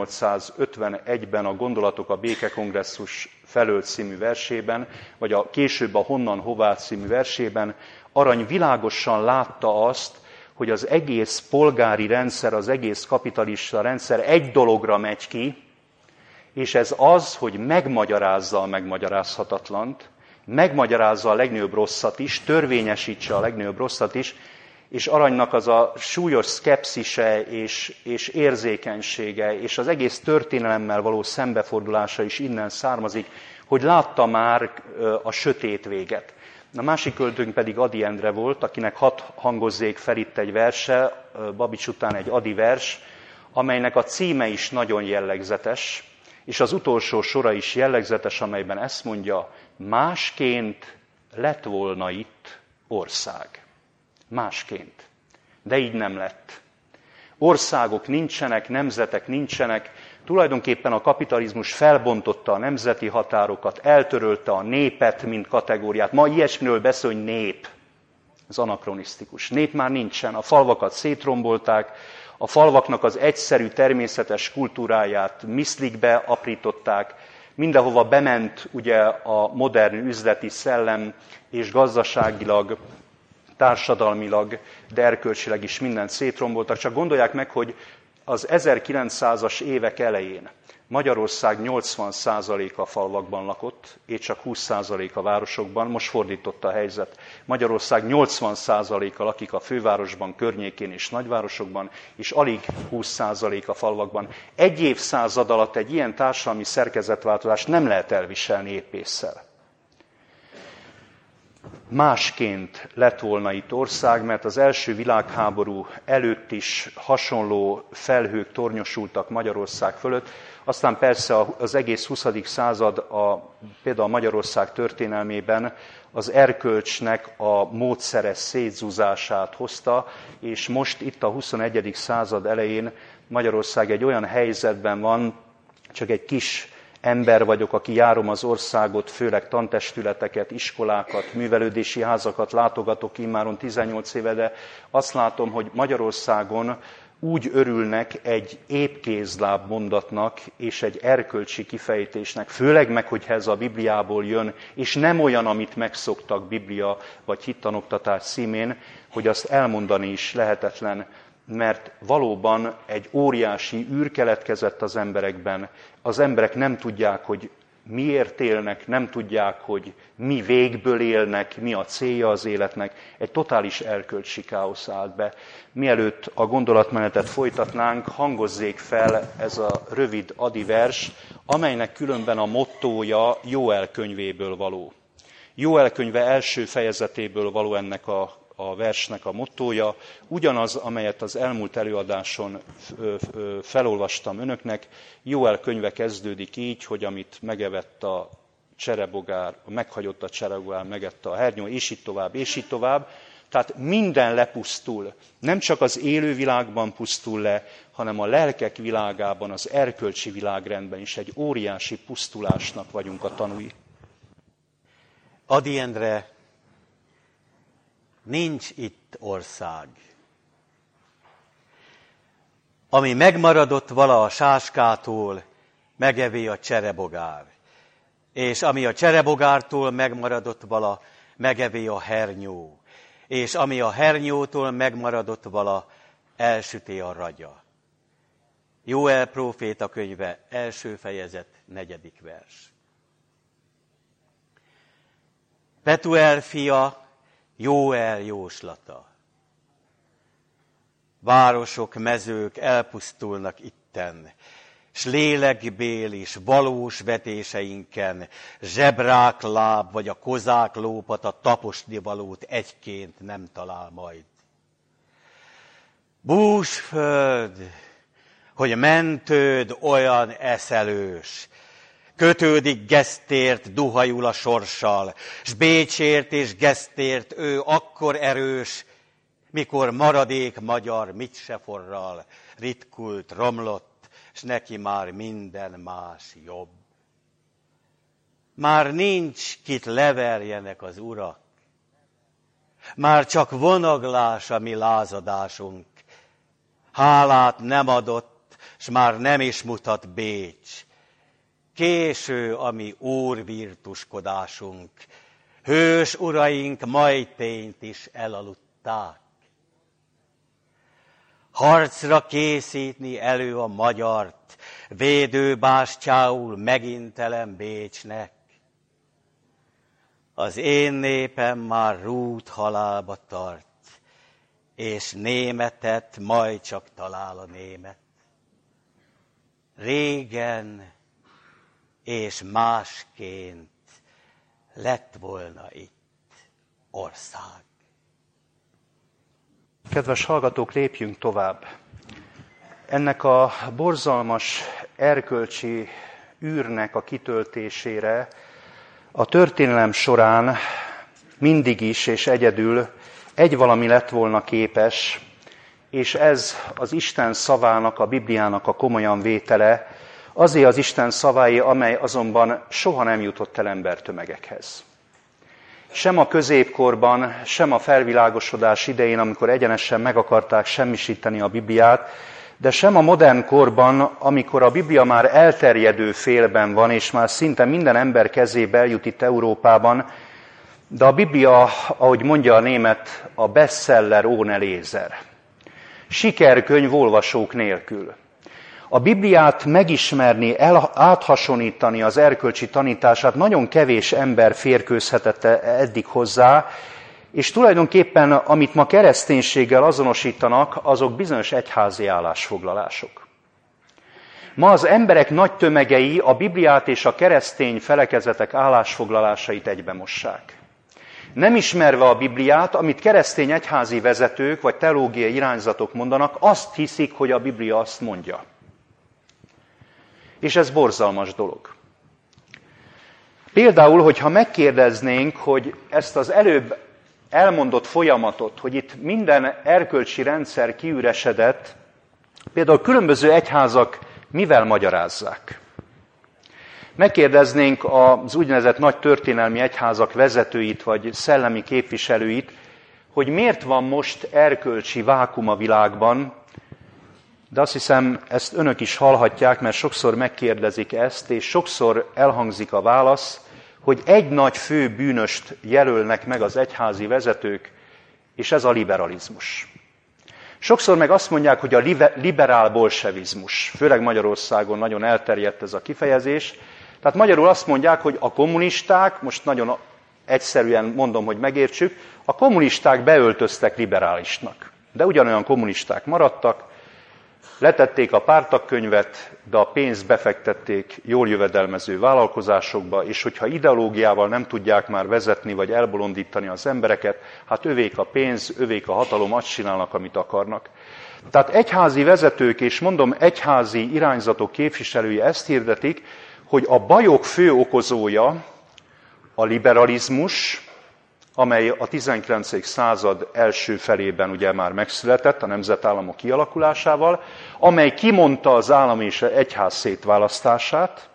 1851-ben a Gondolatok a Békekongresszus felől című versében, vagy a később a Honnan hová című versében Arany világosan látta azt, hogy az egész polgári rendszer, az egész kapitalista rendszer egy dologra megy ki, és ez az, hogy megmagyarázza a megmagyarázhatatlant, megmagyarázza a legnagyobb rosszat is, törvényesítse a legnagyobb rosszat is, és Aranynak az a súlyos szkepszise és érzékenysége, és az egész történelemmel való szembefordulása is innen származik, hogy látta már a sötét véget. A másik költőnk pedig Ady Endre volt, akinek hadd hangozzék fel itt egy verse, Babics után egy Ady vers, amelynek a címe is nagyon jellegzetes, és az utolsó sora is jellegzetes, amelyben ezt mondja, másként lett volna itt ország. Másként. De így nem lett. Országok nincsenek, nemzetek nincsenek, tulajdonképpen a kapitalizmus felbontotta a nemzeti határokat, eltörölte a népet, mint kategóriát. Ma ilyesmiről beszél, hogy nép. Ez anakronisztikus. Nép már nincsen, a falvakat szétrombolták, a falvaknak az egyszerű, természetes kultúráját miszlikbe aprították, mindenhova bement ugye a modern üzleti szellem, és gazdaságilag, társadalmilag, de erkölcsileg is mindent szétromboltak. Csak gondolják meg, hogy az 1900-as évek elején Magyarország 80%-a falvakban lakott, és csak 20% a városokban, most fordított a helyzet. Magyarország 80%-a lakik a fővárosban, környékén és nagyvárosokban, és alig 20% a falvakban. Egy évszázad alatt egy ilyen társadalmi szerkezetváltozást nem lehet elviselni épésszel. Másként lett volna itt ország, mert az első világháború előtt is hasonló felhők tornyosultak Magyarország fölött. Aztán persze az egész 20. század például Magyarország történelmében az erkölcsnek a módszeres szétzúzását hozta, és most itt a 21. század elején Magyarország egy olyan helyzetben van, csak egy kis ember vagyok, aki járom az országot, főleg tantestületeket, iskolákat, művelődési házakat látogatok immáron 18 éve, de azt látom, hogy Magyarországon úgy örülnek egy épkézláb mondatnak és egy erkölcsi kifejtésnek, főleg meg, hogyha ez a Bibliából jön, és nem olyan, amit megszoktak Biblia vagy hittanoktatás címén, hogy azt elmondani is lehetetlen, mert valóban egy óriási űr keletkezett az emberekben. Az emberek nem tudják, hogy miért élnek, nem tudják, hogy mi végből élnek, mi a célja az életnek. Egy totális erkölcsi káosz állt be. Mielőtt a gondolatmenetet folytatnánk, hangozzék fel ez a rövid adi vers, amelynek különben a mottója Jóel könyvéből való. Jóel könyve első fejezetéből való ennek a versnek a mottója, ugyanaz, amelyet az elmúlt előadáson felolvastam önöknek. Jóel könyve kezdődik így, hogy amit megevett a cserebogár, meghagyott a cserebogár, megette a hernyó, és így tovább, és így tovább. Tehát minden lepusztul. Nem csak az élővilágban pusztul le, hanem a lelkek világában, az erkölcsi világrendben is egy óriási pusztulásnak vagyunk a tanúi. Ady Endre, nincs itt ország. Ami megmaradott vala a sáskától, megevé a cserebogár. És ami a cserebogártól megmaradott vala, megevé a hernyó. És ami a hernyótól megmaradott vala, elsüté a ragya. Jóel próféta könyve, első fejezet, 4. vers. Petuel fia, Jóel jóslata. Városok, mezők elpusztulnak itten, s lélekbél is valós vetéseinken zsebrák láb vagy a kozák lópat a taposnivalót egyként nem talál majd. Búsföld, hogy mentőd olyan eszelős, kötődik Gesztért duhajul a sorssal, s Bécsért és Gesztért ő akkor erős, mikor maradék magyar mit se forral, ritkult, romlott, s neki már minden más jobb. Már nincs, kit leverjenek az urak, már csak vonaglás a mi lázadásunk, hálát nem adott, s már nem is mutat Bécs. Késő a mi úrvirtuskodásunk, hős uraink Majtényt is elaludták. Harcra készítni elő a magyart, védőbástyául megintelen Bécsnek. Az én népem már rút halálba tart, és németet majd csak talál a német. Régen és másként lett volna itt ország. Kedves hallgatók, lépjünk tovább. Ennek a borzalmas erkölcsi űrnek a kitöltésére a történelem során mindig is és egyedül egy valami lett volna képes, és ez az Isten szavának, a Bibliának a komolyan vétele, azért az Isten szavái, amely azonban soha nem jutott el embertömegekhez. Sem a középkorban, sem a felvilágosodás idején, amikor egyenesen meg akarták semmisíteni a Bibliát, de sem a modern korban, amikor a Biblia már elterjedő félben van, és már szinte minden ember kezébe eljut itt Európában, de a Biblia, ahogy mondja a német, a bestseller ohne Leser. Sikerkönyv olvasók nélkül. A Bibliát megismerni, áthasonítani az erkölcsi tanítását nagyon kevés ember férkőzhetett eddig hozzá, és tulajdonképpen, amit ma kereszténységgel azonosítanak, azok bizonyos egyházi állásfoglalások. Ma az emberek nagy tömegei a Bibliát és a keresztény felekezetek állásfoglalásait egybemossák. Nem ismerve a Bibliát, amit keresztény egyházi vezetők vagy teológiai irányzatok mondanak, azt hiszik, hogy a Biblia azt mondja. És ez borzalmas dolog. Például, hogyha megkérdeznénk, hogy ezt az előbb elmondott folyamatot, hogy itt minden erkölcsi rendszer kiüresedett, például különböző egyházak mivel magyarázzák? Megkérdeznénk az úgynevezett nagy történelmi egyházak vezetőit, vagy szellemi képviselőit, hogy miért van most erkölcsi vákum a világban, De azt hiszem, ezt önök is hallhatják, mert sokszor megkérdezik ezt, és sokszor elhangzik a válasz, hogy egy nagy fő bűnöst jelölnek meg az egyházi vezetők, és ez a liberalizmus. Sokszor meg azt mondják, hogy a liberál bolsevizmus, főleg Magyarországon nagyon elterjedt ez a kifejezés. Tehát magyarul azt mondják, hogy a kommunisták, most nagyon egyszerűen mondom, hogy megértsük, a kommunisták beöltöztek liberálisnak. De ugyanolyan kommunisták maradtak, letették a pártagkönyvet, de a pénzt befektették jól jövedelmező vállalkozásokba, és hogyha ideológiával nem tudják már vezetni, vagy elbolondítani az embereket, hát övék a pénz, övék a hatalom, azt csinálnak, amit akarnak. Tehát egyházi vezetők, és mondom, egyházi irányzatok képviselői ezt hirdetik, hogy a bajok fő okozója a liberalizmus, amely a 19. század első felében ugye már megszületett a nemzetállamok kialakulásával, amely kimondta az állam és egyház szétválasztását,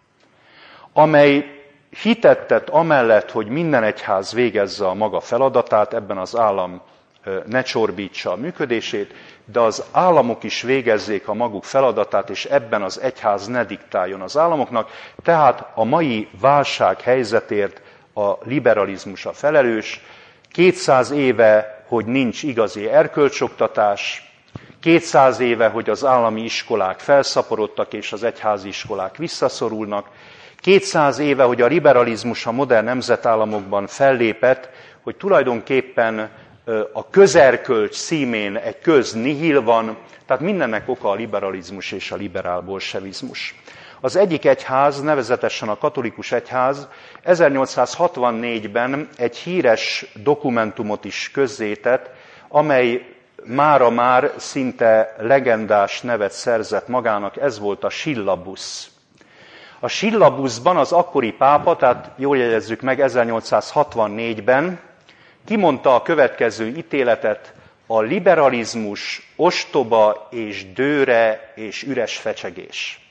amely hitet tett amellett, hogy minden egyház végezze a maga feladatát, ebben az állam ne csorbítsa a működését, de az államok is végezzék a maguk feladatát, és ebben az egyház ne diktáljon az államoknak. Tehát a mai válság helyzetért a liberalizmus a felelős. 200 éve, hogy nincs igazi erkölcsoktatás, 200 éve, hogy az állami iskolák felszaporodtak, és az egyházi iskolák visszaszorulnak, 200 éve, hogy a liberalizmus a modern nemzetállamokban fellépett, hogy tulajdonképpen a közerkölcs címén egy köznihil van, tehát mindennek oka a liberalizmus és a liberál bolsevizmus. Az egyik egyház, nevezetesen a katolikus egyház 1864-ben egy híres dokumentumot is közzétett, amely mára már szinte legendás nevet szerzett magának, ez volt a Syllabus. A Syllabusban az akkori pápa, tehát jól jegyezzük meg, 1864-ben kimondta a következő ítéletet: a liberalizmus ostoba és dőre és üres fecsegés.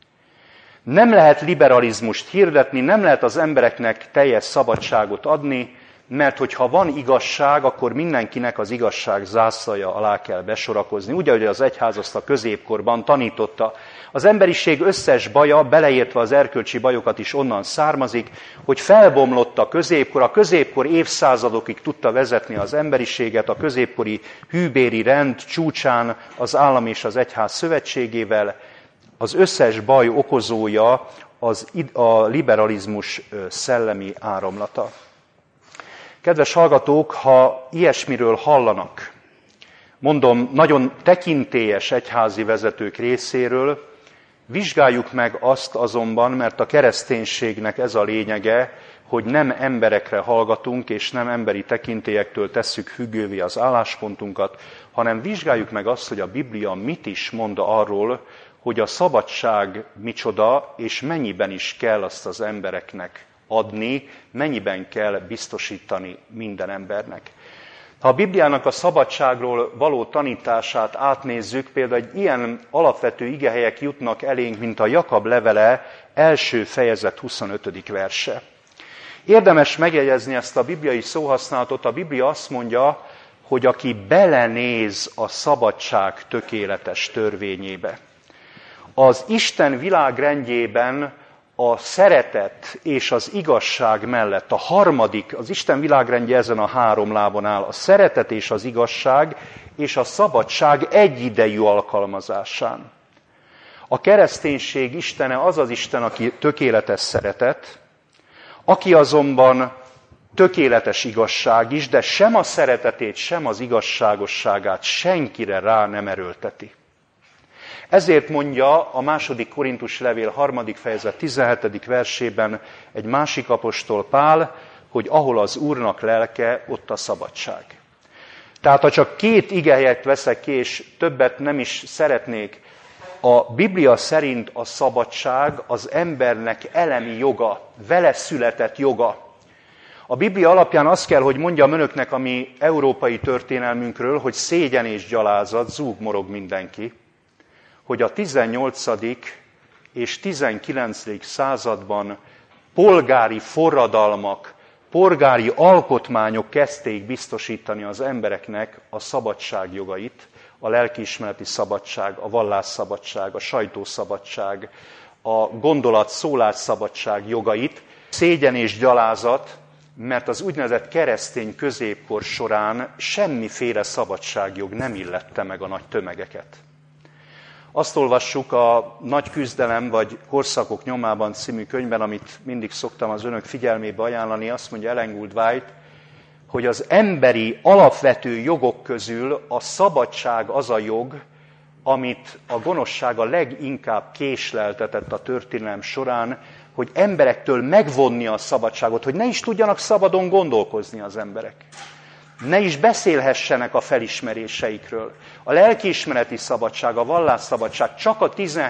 Nem lehet liberalizmust hirdetni, nem lehet az embereknek teljes szabadságot adni, mert hogyha van igazság, akkor mindenkinek az igazság zászlaja alá kell besorakozni. Úgy, ahogy az egyház azt a középkorban tanította. Az emberiség összes baja, beleértve az erkölcsi bajokat is onnan származik, hogy felbomlott a középkor évszázadokig tudta vezetni az emberiséget, a középkori hűbéri rend csúcsán az állam és az egyház szövetségével. Az összes baj okozója a liberalizmus szellemi áramlata. Kedves hallgatók, ha ilyesmiről hallanak, mondom, nagyon tekintélyes egyházi vezetők részéről, vizsgáljuk meg azt azonban, mert a kereszténységnek ez a lényege, hogy nem emberekre hallgatunk, és nem emberi tekintélyektől tesszük függővé az álláspontunkat, hanem vizsgáljuk meg azt, hogy a Biblia mit is mond arról, hogy a szabadság micsoda, és mennyiben is kell azt az embereknek adni, mennyiben kell biztosítani minden embernek. Ha a Bibliának a szabadságról való tanítását átnézzük, például egy ilyen alapvető igehelyek jutnak elénk, mint a Jakab levele első fejezet 25. verse. Érdemes megjegyezni ezt a bibliai szóhasználatot. A Biblia azt mondja, hogy aki belenéz a szabadság tökéletes törvényébe. Az Isten világrendjében a szeretet és az igazság mellett a harmadik, az Isten világrendje ezen a három lábon áll, a szeretet és az igazság és a szabadság egyidejű alkalmazásán. A kereszténység Istene az az Isten, aki tökéletes szeretet, aki azonban tökéletes igazság is, de sem a szeretetét, sem az igazságosságát senkire rá nem erőlteti. Ezért mondja a 2. Korintus levél 3. fejezet 17. versében egy másik apostol Pál, hogy ahol az Úrnak lelke, ott a szabadság. Tehát ha csak 2 igehelyet veszek ki, és többet nem is szeretnék, a Biblia szerint a szabadság az embernek elemi joga, vele született joga. A Biblia alapján azt kell, hogy mondjam önöknek a mi európai történelmünkről, hogy szégyen és gyalázat, zúg-morog mindenki, hogy a 18. és 19. században polgári forradalmak, polgári alkotmányok kezdték biztosítani az embereknek a szabadságjogait, a lelkiismereti szabadság, a vallásszabadság, a sajtószabadság, a gondolat, szólásszabadság jogait. Szégyen és gyalázat, mert az úgynevezett keresztény középkor során semmiféle szabadságjog nem illette meg a nagy tömegeket. Azt olvassuk a Nagy küzdelem vagy Korszakok nyomában című könyvben, amit mindig szoktam az önök figyelmébe ajánlani, azt mondja Ellen Gould White, hogy az emberi alapvető jogok közül a szabadság az a jog, amit a gonoszság a leginkább késleltetett a történelem során, hogy emberektől megvonni a szabadságot, hogy ne is tudjanak szabadon gondolkozni az emberek. Ne is beszélhessenek a felismeréseikről. A lelkiismereti szabadság, a vallásszabadság csak a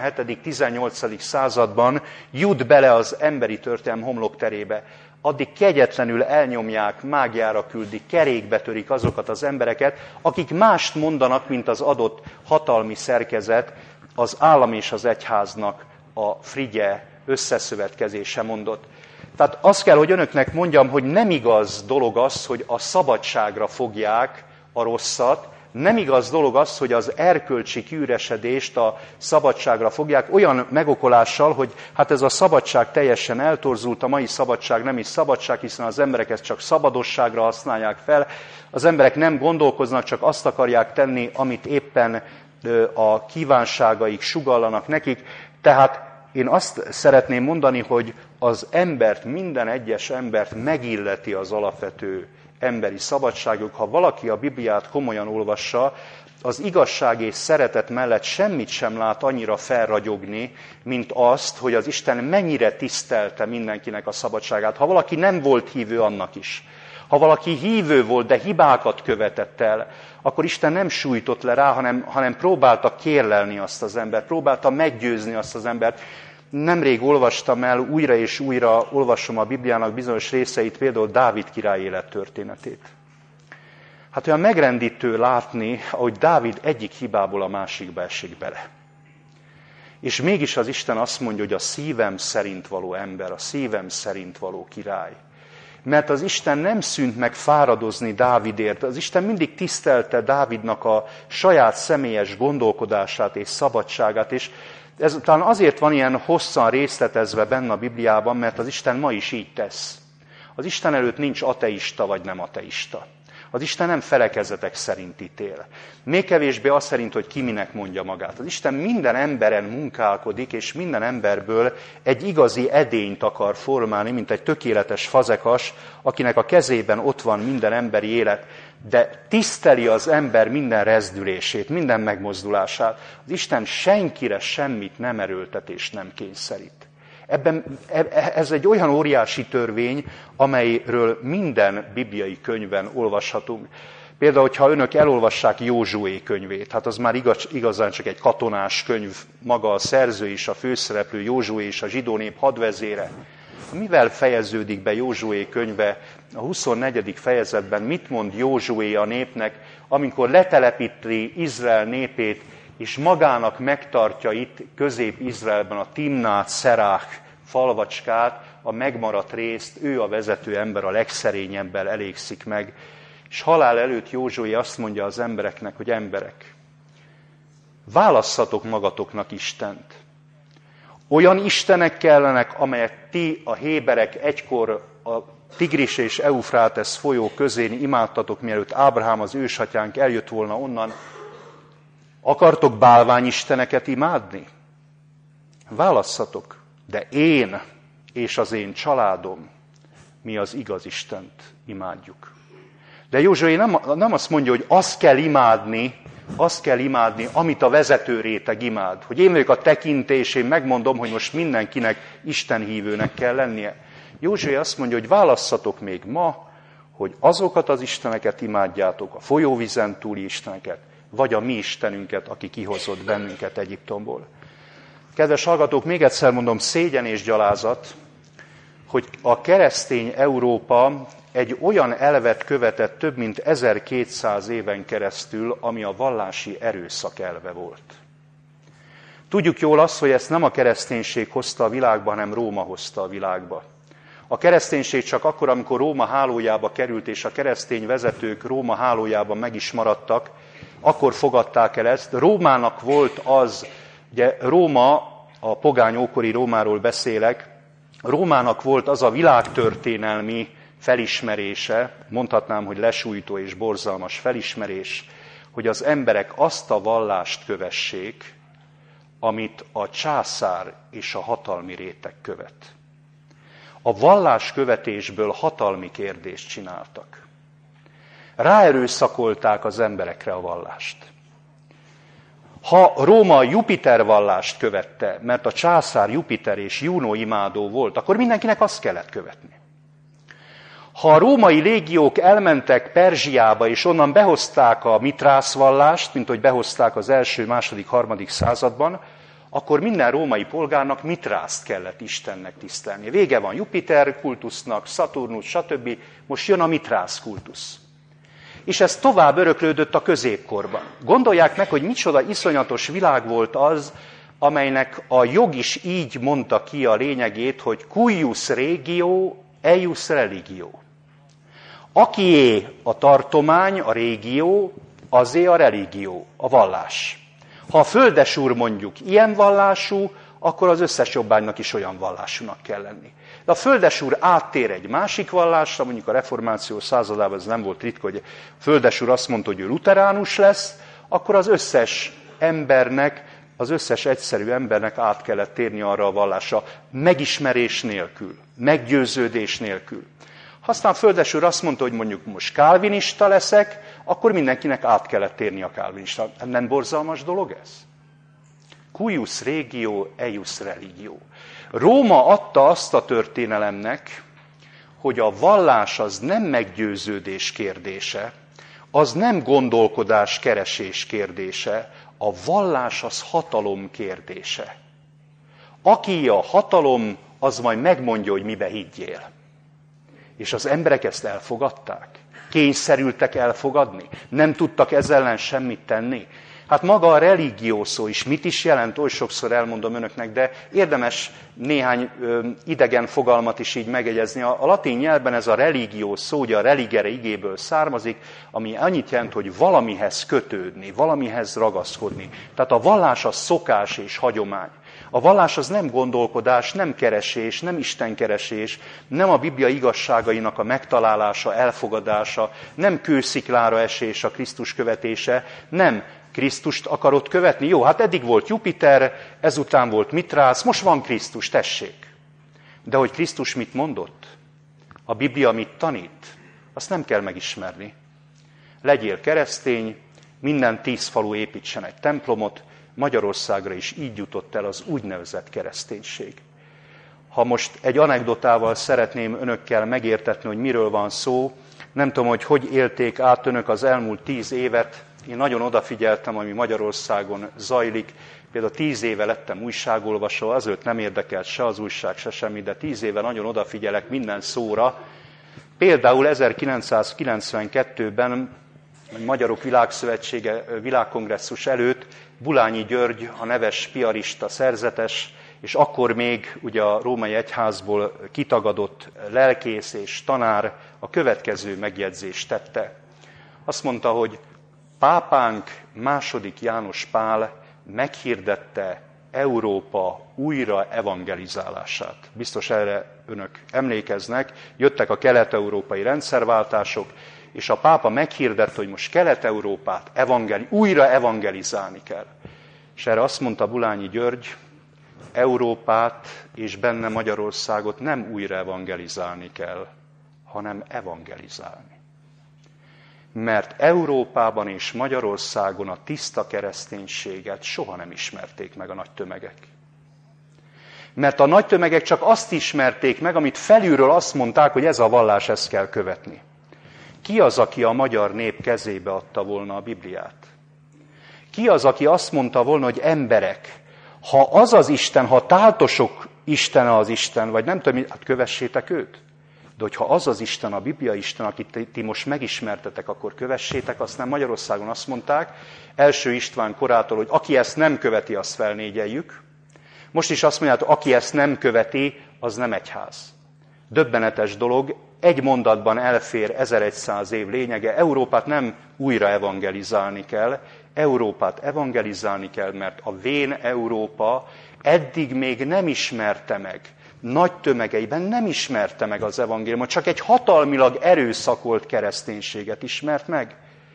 17.-18. században jut bele az emberi történelem homlokterébe. Addig kegyetlenül elnyomják, mágiára küldik, kerékbe törik azokat az embereket, akik mást mondanak, mint az adott hatalmi szerkezet, az állam és az egyháznak a frigye összeszövetkezése mondott. Tehát azt kell, hogy önöknek mondjam, hogy nem igaz dolog az, hogy a szabadságra fogják a rosszat, nem igaz dolog az, hogy az erkölcsi kiüresedést a szabadságra fogják olyan megokolással, hogy hát ez a szabadság teljesen eltorzult, a mai szabadság nem is szabadság, hiszen az emberek ezt csak szabadosságra használják fel, az emberek nem gondolkoznak, csak azt akarják tenni, amit éppen a kívánságaik sugallanak nekik. Tehát én azt szeretném mondani, hogy az embert, minden egyes embert megilleti az alapvető emberi szabadságok. Ha valaki a Bibliát komolyan olvassa, az igazság és szeretet mellett semmit sem lát annyira felragyogni, mint azt, hogy az Isten mennyire tisztelte mindenkinek a szabadságát. Ha valaki nem volt hívő, annak is. Ha valaki hívő volt, de hibákat követett el, akkor Isten nem sújtott le rá, hanem próbálta kérlelni azt az embert, próbálta meggyőzni azt az embert. Nemrég olvastam el, újra és újra olvasom a Bibliának bizonyos részeit, például Dávid király élettörténetét. Hát olyan megrendítő látni, ahogy Dávid egyik hibából a másikba esik bele. És mégis az Isten azt mondja, hogy a szívem szerint való ember, a szívem szerint való király. Mert az Isten nem szűnt meg fáradozni Dávidért, az Isten mindig tisztelte Dávidnak a saját személyes gondolkodását és szabadságát, és ez talán azért van ilyen hosszan részletezve benne a Bibliában, mert az Isten ma is így tesz. Az Isten előtt nincs ateista vagy nem ateista. Az Isten nem felekezetek szerint ítél. Még kevésbé az szerint, hogy ki minek mondja magát. Az Isten minden emberen munkálkodik, és minden emberből egy igazi edényt akar formálni, mint egy tökéletes fazekas, akinek a kezében ott van minden emberi élet, de tiszteli az ember minden rezdülését, minden megmozdulását. Az Isten senkire semmit nem erőltet és nem kényszerít. Ez egy olyan óriási törvény, amelyről minden bibliai könyvben olvashatunk. Például, hogyha önök elolvassák Józsué könyvét, hát az már igazán csak egy katonás könyv, maga a szerző és a főszereplő Józsué és a zsidó nép hadvezére. Mivel fejeződik be Józsué könyve? A 24. fejezetben mit mond Józsué a népnek, amikor letelepíti Izrael népét, és magának megtartja itt Közép-Izraelben a Timnát, Szerách falvacskát, a megmaradt részt, ő a vezető ember, a legszerényebbel elégszik meg. És halál előtt Józsué azt mondja az embereknek, hogy emberek, válasszatok magatoknak Istent. Olyan istenek kellenek, amelyet ti, a héberek egykor a Tigris és Eufrátesz folyó közén imádtatok, mielőtt Ábrahám, az ősatyánk eljött volna onnan. Akartok bálványisteneket imádni? Válasszatok, de én és az én családom, mi az igaz Istent imádjuk. De Józsué nem azt mondja, hogy azt kell imádni, amit a vezető réteg imád. Hogy én vagyok a tekintély, és én megmondom, hogy most mindenkinek istenhívőnek kell lennie. Józsué azt mondja, hogy válasszatok még ma, hogy azokat az isteneket imádjátok, a folyóvízen túli isteneket, vagy a mi Istenünket, aki kihozott bennünket Egyiptomból. Kedves hallgatók, még egyszer mondom, szégyen és gyalázat, hogy a keresztény Európa egy olyan elvet követett több mint 1200 éven keresztül, ami a vallási erőszak elve volt. Tudjuk jól azt, hogy ezt nem a kereszténység hozta a világba, hanem Róma hozta a világba. A kereszténység csak akkor, amikor Róma hálójába került, és a keresztény vezetők Róma hálójában meg is maradtak, akkor fogadták el ezt. Rómának volt az, ugye Róma, a pogány ókori Rómáról beszélek, Rómának volt az a világtörténelmi felismerése, mondhatnám, hogy lesújtó és borzalmas felismerés, hogy az emberek azt a vallást kövessék, amit a császár és a hatalmi réteg követ. A vallás követésből hatalmi kérdést csináltak. Ráerőszakolták az emberekre a vallást. Ha Róma Jupiter vallást követte, mert a császár Jupiter és Juno imádó volt, akkor mindenkinek azt kellett követni. Ha a római légiók elmentek Perzsiába, és onnan behozták a mitrász vallást, mint hogy behozták az első, második, harmadik században, akkor minden római polgárnak mitrászt kellett Istennek tisztelni. Vége van Jupiter kultusznak, Saturnus, stb. Most jön a mitrász kultusz. És ez tovább öröklődött a középkorban. Gondolják meg, hogy micsoda iszonyatos világ volt az, amelynek a jog is így mondta ki a lényegét, hogy cuius regio, eius religio. Akié a tartomány, a régió, azé a religió, a vallás. Ha a földesúr mondjuk ilyen vallású, akkor az összes jobbánynak is olyan vallásúnak kell lenni. De a földesúr áttér egy másik vallásra, mondjuk a reformáció századában ez nem volt ritka, hogy a földesúr azt mondta, hogy ő luteránus lesz, akkor az összes embernek, az összes egyszerű embernek át kellett térni arra a vallásra, megismerés nélkül, meggyőződés nélkül. Ha aztán a földesúr azt mondta, hogy mondjuk most kálvinista leszek, akkor mindenkinek át kellett térni a kálvinista. Nem borzalmas dolog ez? Cuius regio, eius religio. Róma adta azt a történelemnek, hogy a vallás az nem meggyőződés kérdése, az nem gondolkodás keresés kérdése, a vallás az hatalom kérdése. Aki a hatalom, az majd megmondja, hogy mibe higgyél. És az emberek ezt elfogadták? Kényszerültek elfogadni? Nem tudtak ezzel ellen semmit tenni? Hát maga a religió szó is mit is jelent? Oly sokszor elmondom önöknek, de érdemes néhány idegen fogalmat is így megjegyezni. A latin nyelvben ez a religió szó, ugye a religere igéből származik, ami annyit jelent, hogy valamihez kötődni, valamihez ragaszkodni. Tehát a vallás az szokás és hagyomány. A vallás az nem gondolkodás, nem keresés, nem istenkeresés, nem a Biblia igazságainak a megtalálása, elfogadása, nem kősziklára esés a Krisztus követése, nem Krisztust akarod követni? Jó, hát eddig volt Jupiter, ezután volt Mitrász, most van Krisztus, tessék. De hogy Krisztus mit mondott? A Biblia mit tanít? Azt nem kell megismerni. Legyél keresztény, minden 10 falu építsen egy templomot, Magyarországra is így jutott el az úgynevezett kereszténység. Ha most egy anekdotával szeretném önökkel megértetni, hogy miről van szó, nem tudom, hogy élték át önök az elmúlt 10 évet, én nagyon odafigyeltem, ami Magyarországon zajlik. Például 10 éve lettem újságolvasó, azelőtt nem érdekelt se az újság, se semmi, de 10 éve nagyon odafigyelek minden szóra. Például 1992-ben a Magyarok Világszövetsége világkongresszus előtt Bulányi György, a neves piarista szerzetes, és akkor még ugye a római egyházból kitagadott lelkész és tanár a következő megjegyzést tette. Azt mondta, hogy pápánk II. János Pál meghirdette Európa újra evangelizálását. Biztos erre önök emlékeznek, jöttek a kelet-európai rendszerváltások, és a pápa meghirdette, hogy most Kelet-Európát újra evangelizálni kell. És erre azt mondta Bulányi György, Európát és benne Magyarországot nem újra evangelizálni kell, hanem evangelizálni. Mert Európában és Magyarországon a tiszta kereszténységet soha nem ismerték meg a nagy tömegek. Mert a nagy tömegek csak azt ismerték meg, amit felülről azt mondták, hogy ez a vallás, ezt kell követni. Ki az, aki a magyar nép kezébe adta volna a Bibliát? Ki az, aki azt mondta volna, hogy emberek, ha az az Isten, ha táltosok Istene az Isten, vagy nem tudom, hát kövessétek őt? De hogyha az az Isten, a Biblia Isten, akit ti most megismertetek, akkor kövessétek, azt nem Magyarországon azt mondták, első István korától, hogy aki ezt nem követi, azt felnégyeljük. Most is azt mondják, hogy aki ezt nem követi, az nem egyház. Döbbenetes dolog, egy mondatban elfér 1100 év lényege. Európát nem újra evangelizálni kell, Európát evangelizálni kell, mert a vén Európa eddig még nem ismerte meg, nagy tömegeiben nem ismerte meg az evangéliumot, csak egy hatalmilag erőszakolt kereszténységet ismert meg.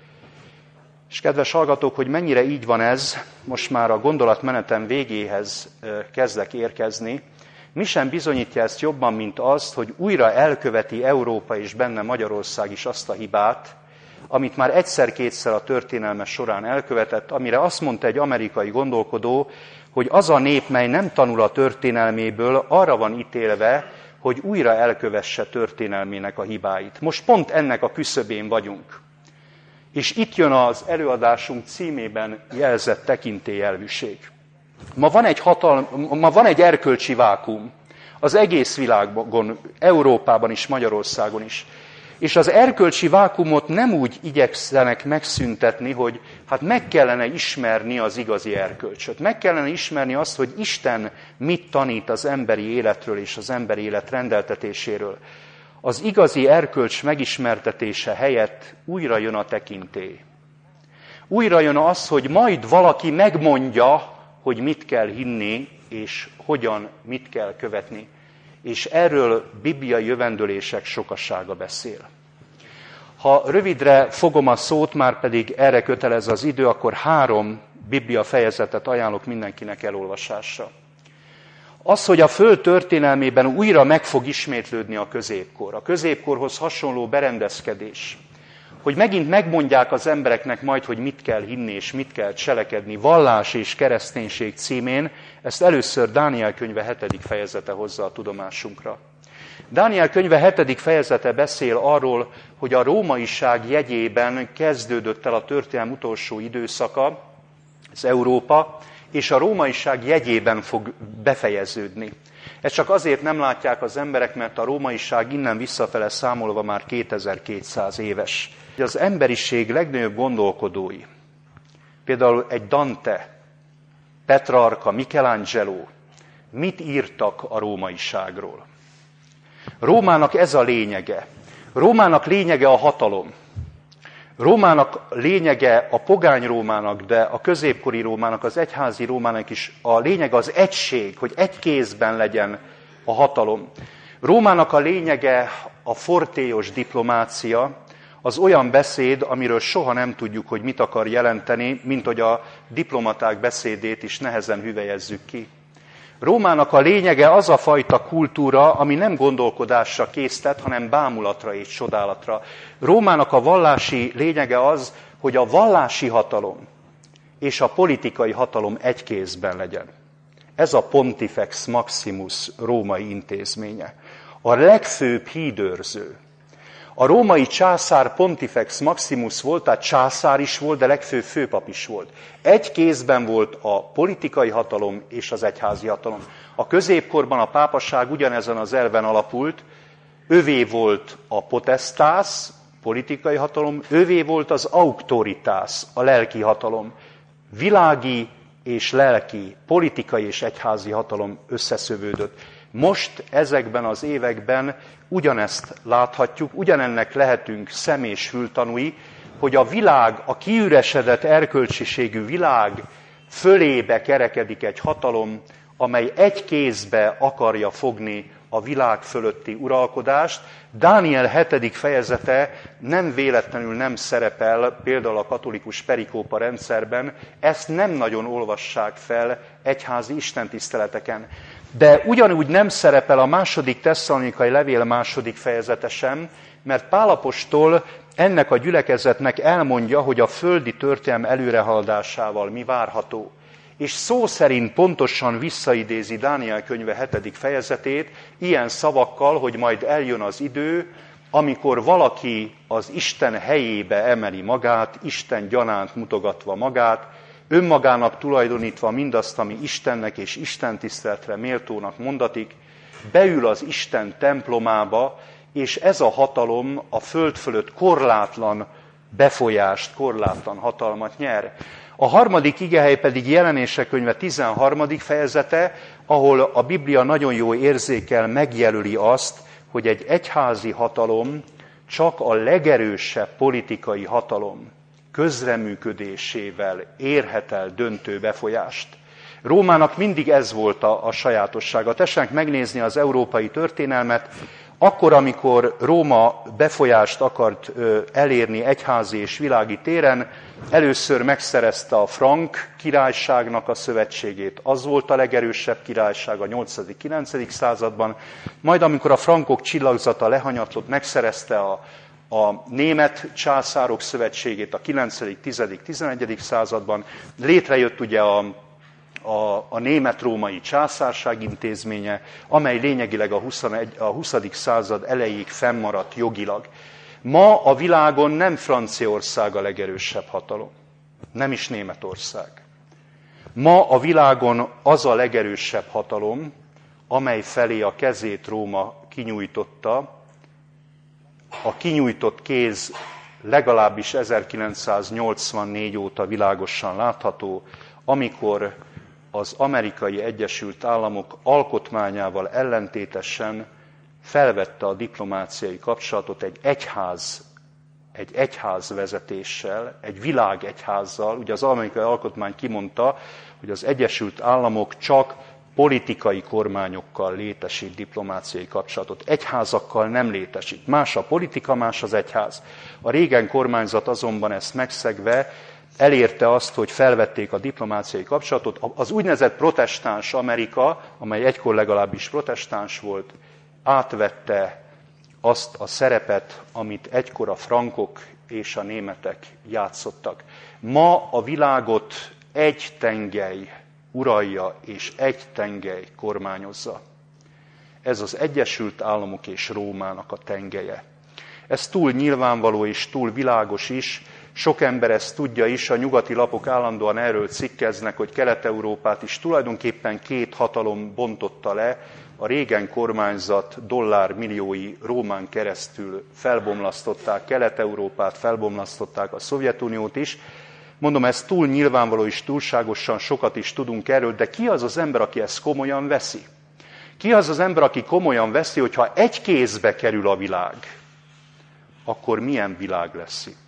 És kedves hallgatók, hogy mennyire így van ez, most már a gondolatmenetem végéhez kezdek érkezni, mi sem bizonyítja ezt jobban, mint azt, hogy újra elköveti Európa és benne Magyarország is azt a hibát, amit már egyszer-kétszer a történelme során elkövetett, amire azt mondta egy amerikai gondolkodó, hogy az a nép, mely nem tanul a történelméből, arra van ítélve, hogy újra elkövesse történelmének a hibáit. Most pont ennek a küszöbén vagyunk. És itt jön az előadásunk címében jelzett tekintélyelvűség. Ma van egy erkölcsi vákuum az egész világon, Európában is, Magyarországon is. És az erkölcsi vákuumot nem úgy igyekszenek megszüntetni, hogy hát meg kellene ismerni az igazi erkölcsöt. Meg kellene ismerni azt, hogy Isten mit tanít az emberi életről és az emberi élet rendeltetéséről. Az igazi erkölcs megismertetése helyett újra jön a tekintély. Újra jön az, hogy majd valaki megmondja, hogy mit kell hinni, és hogyan, mit kell követni. És erről bibliai jövendőlések sokasága beszél. Ha rövidre fogom a szót, már pedig erre kötelez az idő, akkor 3 Biblia fejezetet ajánlok mindenkinek elolvasásra. Az, hogy a Föld történelmében újra meg fog ismétlődni a középkor, a középkorhoz hasonló berendezkedés, hogy megint megmondják az embereknek majd, hogy mit kell hinni és mit kell cselekedni, vallás és kereszténység címén, ezt először Dániel könyve 7. fejezete hozza a tudomásunkra. Dániel könyve 7. fejezete beszél arról, hogy a rómaiság jegyében kezdődött el a történelem utolsó időszaka, az Európa, és a rómaiság jegyében fog befejeződni. Ezt csak azért nem látják az emberek, mert a rómaiság innen visszafele számolva már 2200 éves. Az emberiség legnagyobb gondolkodói, például egy Dante, Petrarca, Michelangelo, mit írtak a rómaiságról? Rómának ez a lényege. Rómának lényege a hatalom. Rómának lényege a pogány Rómának, de a középkori Rómának, az egyházi Rómának is a lényege az egység, hogy egy kézben legyen a hatalom. Rómának a lényege a fortélyos diplomácia, az olyan beszéd, amiről soha nem tudjuk, hogy mit akar jelenteni, mint hogy a diplomaták beszédét is nehezen hüvelyezzük ki. Rómának a lényege az a fajta kultúra, ami nem gondolkodásra késztet, hanem bámulatra és csodálatra. Rómának a vallási lényege az, hogy a vallási hatalom és a politikai hatalom egy kézben legyen. Ez a Pontifex Maximus római intézménye. A legfőbb hídőrző. A római császár Pontifex Maximus volt, tehát császár is volt, de legfőbb főpap is volt. Egy kézben volt a politikai hatalom és az egyházi hatalom. A középkorban a pápaság ugyanezen az elven alapult, övé volt a potestas, politikai hatalom, övé volt az auctoritas, a lelki hatalom. Világi és lelki, politikai és egyházi hatalom összeszövődött. Most ezekben az években ugyanezt láthatjuk, ugyanennek lehetünk szem- és fültanúi, hogy a világ, a kiüresedett erkölcsiségű világ fölébe kerekedik egy hatalom, amely egy kézbe akarja fogni a világ fölötti uralkodást. Dániel 7. fejezete nem véletlenül nem szerepel például a katolikus perikópa rendszerben, ezt nem nagyon olvassák fel egyházi istentiszteleteken. De ugyanúgy nem szerepel a 2. Tesszalonikai levél 2. fejezete sem, mert Pál apostol ennek a gyülekezetnek elmondja, hogy a földi történelem előrehaladásával mi várható. És szó szerint pontosan visszaidézi Dániel könyve 7. fejezetét ilyen szavakkal, hogy majd eljön az idő, amikor valaki az Isten helyébe emeli magát, Isten gyanánt mutogatva magát, önmagának tulajdonítva mindazt, ami Istennek és istentiszteletre méltónak mondatik, beül az Isten templomába, és ez a hatalom a föld fölött korlátlan befolyást, korlátlan hatalmat nyer. A 3. igehely pedig Jelenések könyve 13. fejezete, ahol a Biblia nagyon jó érzékel megjelöli azt, hogy egy egyházi hatalom csak a legerősebb politikai hatalom közreműködésével érhet el döntő befolyást. Rómának mindig ez volt a sajátossága. Tessenek megnézni az európai történelmet, akkor, amikor Róma befolyást akart elérni egyházi és világi téren, először megszerezte a frank királyságnak a szövetségét. Az volt a legerősebb királyság a 8.-9. században. Majd amikor a frankok csillagzata lehanyatlott, megszerezte a német császárok szövetségét a 9., 10., 11. században. Létrejött ugye a német-római császárság intézménye, amely lényegileg a 20. század elejéig fennmaradt jogilag. Ma a világon nem Franciaország a legerősebb hatalom, nem is Németország. Ma a világon az a legerősebb hatalom, amely felé a kezét Róma kinyújtotta. A kinyújtott kéz legalábbis 1984 óta világosan látható, amikor az Amerikai Egyesült Államok alkotmányával ellentétesen felvette a diplomáciai kapcsolatot egy egyház vezetéssel, egy világegyházzal. Ugye az amerikai alkotmány kimondta, hogy az Egyesült Államok csak politikai kormányokkal létesít diplomáciai kapcsolatot. Egyházakkal nem létesít. Más a politika, más az egyház. A Reagan kormányzat azonban ezt megszegve elérte azt, hogy felvették a diplomáciai kapcsolatot. Az úgynevezett protestáns Amerika, amely egykor legalábbis protestáns volt, átvette azt a szerepet, amit egykor a frankok és a németek játszottak. Ma a világot egy tengely uralja és egy tengely kormányozza. Ez az Egyesült Államok és Rómának a tengelye. Ez túl nyilvánvaló és túl világos is. Sok ember ezt tudja is, a nyugati lapok állandóan erről cikkeznek, hogy Kelet-Európát is tulajdonképpen két hatalom bontotta le. A Reagan kormányzat dollármilliói Rómán keresztül felbomlasztották Kelet-Európát, felbomlasztották a Szovjetuniót is. Mondom, ez túl nyilvánvaló és túlságosan sokat is tudunk erről, de ki az az ember, aki ezt komolyan veszi? Ki az az ember, aki komolyan veszi, hogyha egy kézbe kerül a világ, akkor milyen világ lesz itt?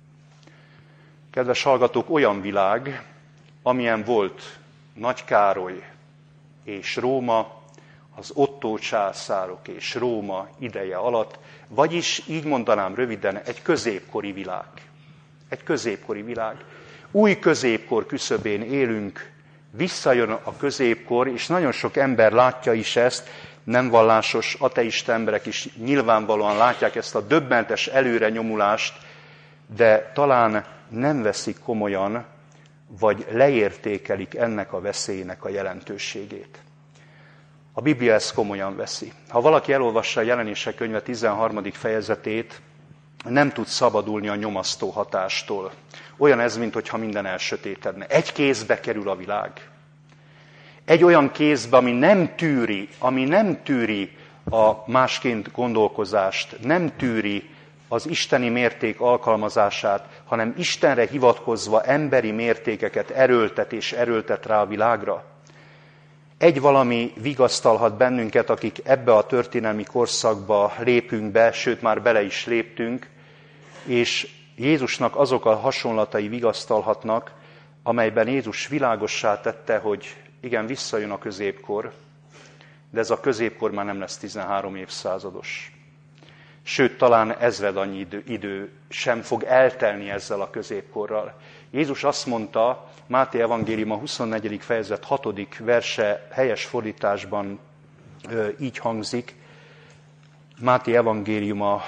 Kedves hallgatók, olyan világ, amilyen volt Nagy Károly és Róma, az Ottó császárok és Róma ideje alatt, vagyis így mondanám röviden, egy középkori világ. Egy középkori világ. Új középkor küszöbén élünk, visszajön a középkor, és nagyon sok ember látja is ezt, nem vallásos, ateista emberek is nyilvánvalóan látják ezt a döbbentes előrenyomulást, de talán nem veszik komolyan, vagy leértékelik ennek a veszélynek a jelentőségét. A Biblia ezt komolyan veszi. Ha valaki elolvassa a Jelenések könyve 13. fejezetét, nem tud szabadulni a nyomasztó hatástól. Olyan ez, mintha minden elsötétedne. Egy kézbe kerül a világ. Egy olyan kézbe, ami nem tűri a másként gondolkozást, nem tűri az isteni mérték alkalmazását, hanem Istenre hivatkozva emberi mértékeket erőltet rá a világra. Egy valami vigasztalhat bennünket, akik ebbe a történelmi korszakba lépünk be, sőt már bele is léptünk, és Jézusnak azok a hasonlatai vigasztalhatnak, amelyben Jézus világossá tette, hogy igen, visszajön a középkor, de ez a középkor már nem lesz 13 évszázados. Sőt, talán ezred annyi idő sem fog eltelni ezzel a középkorral. Jézus azt mondta, Máté evangélium a 24. fejezet 6. verse helyes fordításban így hangzik, Máté evangélium a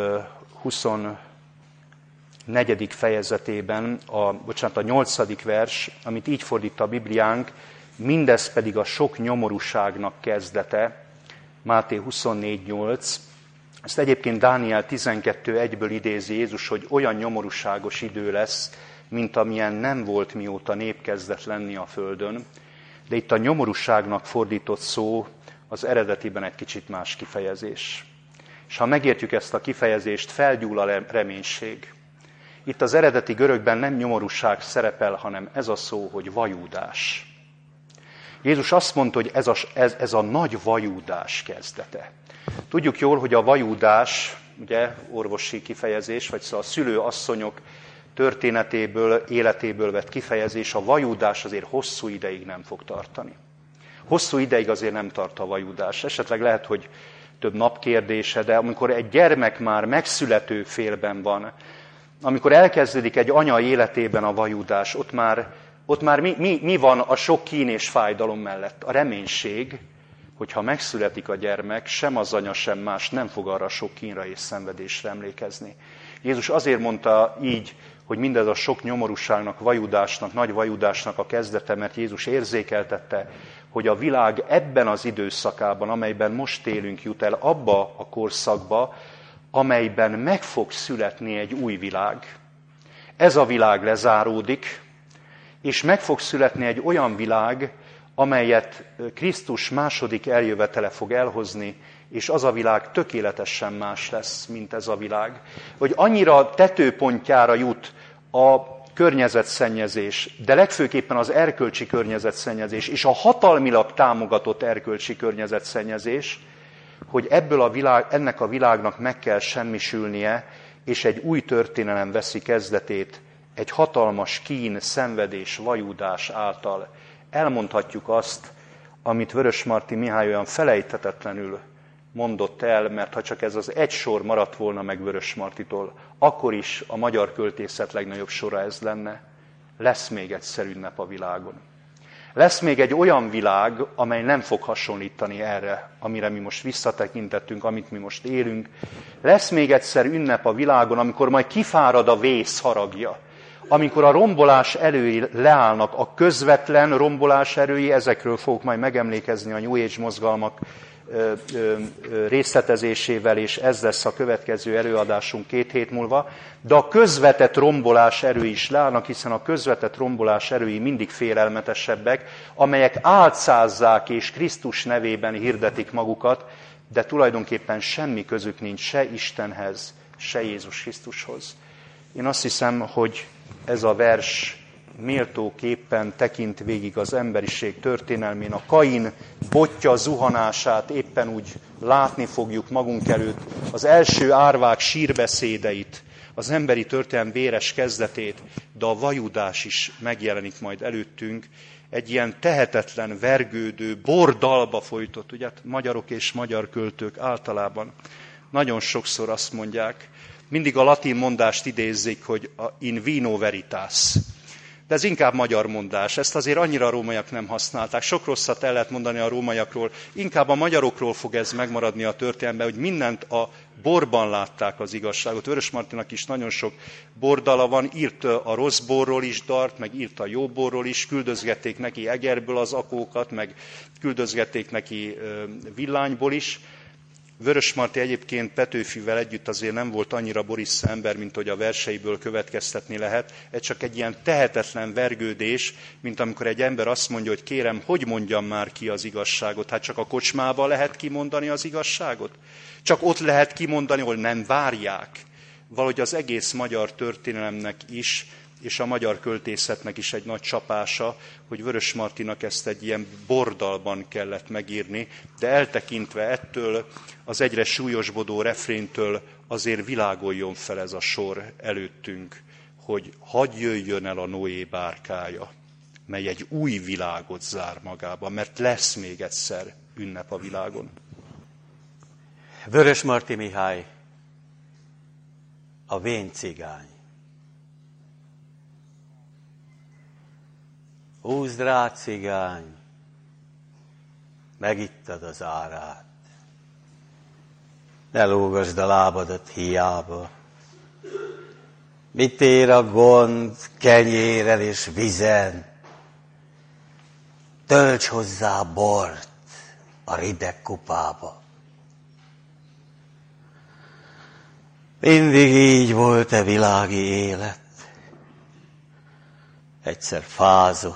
24. fejezetében, a 8. vers, amit így fordít a Bibliánk, mindez pedig a sok nyomorúságnak kezdete, Máté 24.8. Ezt egyébként Dániel 12.1-ből idézi Jézus, hogy olyan nyomorúságos idő lesz, mint amilyen nem volt, mióta nép kezdett lenni a földön. De itt a nyomorúságnak fordított szó az eredetiben egy kicsit más kifejezés. És ha megértjük ezt a kifejezést, felgyúl a reménység. Itt az eredeti görögben nem nyomorúság szerepel, hanem ez a szó, hogy vajúdás. Jézus azt mondta, hogy ez a nagy vajúdás kezdete. Tudjuk jól, hogy a vajúdás, ugye orvosi kifejezés, vagy szóval a szülőasszonyok történetéből, életéből vett kifejezés, a vajúdás azért hosszú ideig nem fog tartani. Hosszú ideig azért nem tart a vajúdás. Esetleg lehet, hogy több nap kérdése, de amikor egy gyermek már megszülető félben van, amikor elkezdődik egy anya életében a vajúdás, ott már mi van a sok kín és fájdalom mellett? A reménység, hogyha megszületik a gyermek, sem az anya, sem más nem fog arra sok kínra és szenvedésre emlékezni. Jézus azért mondta így, hogy mindez a sok nyomorúságnak, vajúdásnak, nagy vajúdásnak a kezdete, mert Jézus érzékeltette, hogy a világ ebben az időszakában, amelyben most élünk, jut el abba a korszakba, amelyben meg fog születni egy új világ. Ez a világ lezáródik, és meg fog születni egy olyan világ, amelyet Krisztus második eljövetele fog elhozni, és az a világ tökéletesen más lesz, mint ez a világ. Hogy annyira tetőpontjára jut a környezetszennyezés, de legfőképpen az erkölcsi környezetszennyezés, és a hatalmilag támogatott erkölcsi környezetszennyezés, hogy ennek a világnak meg kell semmisülnie, és egy új történelem veszi kezdetét, egy hatalmas kín, szenvedés, vajúdás által. Elmondhatjuk azt, amit Vörösmarty Mihály olyan felejthetetlenül mondott el, mert ha csak ez az egy sor maradt volna meg Vörösmartytól, akkor is a magyar költészet legnagyobb sora ez lenne. Lesz még egyszer ünnep a világon. Lesz még egy olyan világ, amely nem fog hasonlítani erre, amire mi most visszatekintettünk, amit mi most élünk. Lesz még egyszer ünnep a világon, amikor majd kifárad a vész haragja. Amikor a rombolás erői leállnak, a közvetlen rombolás erői, ezekről fogok majd megemlékezni a New Age mozgalmak részletezésével, és ez lesz a következő előadásunk 2 hét múlva, de a közvetett rombolás erői is leállnak, hiszen a közvetett rombolás erői mindig félelmetesebbek, amelyek álcázzák és Krisztus nevében hirdetik magukat, de tulajdonképpen semmi közük nincs se Istenhez, se Jézus Krisztushoz. Én azt hiszem, hogy ez a vers méltóképpen tekint végig az emberiség történelmén. A Kain botja zuhanását éppen úgy látni fogjuk magunk előtt, az első árvák sírbeszédeit, az emberi történelem véres kezdetét, de a vajúdás is megjelenik majd előttünk. Egy ilyen tehetetlen, vergődő, bordalba folytott, ugye magyarok és magyar költők általában nagyon sokszor azt mondják, mindig a latin mondást idézzék, hogy in vino veritas. De ez inkább magyar mondás, ezt azért annyira a rómaiak nem használták. Sok rosszat el lehet mondani a rómaiakról, inkább a magyarokról fog ez megmaradni a történelemben, hogy mindent a borban látták az igazságot. Vörösmartynak is nagyon sok bordala van, írt a rossz borról is dalt, meg írt a jó borról is, küldözgették neki egerből az akókat, meg küldözgették neki villányból is. Vörösmarty egyébként Petőfivel együtt azért nem volt annyira borisszá ember, mint hogy a verseiből következtetni lehet. Ez csak egy ilyen tehetetlen vergődés, mint amikor egy ember azt mondja, hogy kérem, hogy mondjam már ki az igazságot? Hát csak a kocsmában lehet kimondani az igazságot? Csak ott lehet kimondani, ahol nem várják? Valahogy az egész magyar történelemnek is, és a magyar költészetnek is egy nagy csapása, hogy Vörösmartynak ezt egy ilyen bordalban kellett megírni, de eltekintve ettől az egyre súlyosbodó refréntől azért világoljon fel ez a sor előttünk, hogy hadd jöjjön el a Noé bárkája, mely egy új világot zár magába, mert lesz még egyszer ünnep a világon. Vörösmarty Mihály, a vén cigány. Húzd rá, cigány, megittad az árát. Ne lógasd a lábadat hiába. Mit ér a gond kenyérrel és vizen? Tölts hozzá bort a rideg kupába. Mindig így volt a világi élet. Egyszer fázott,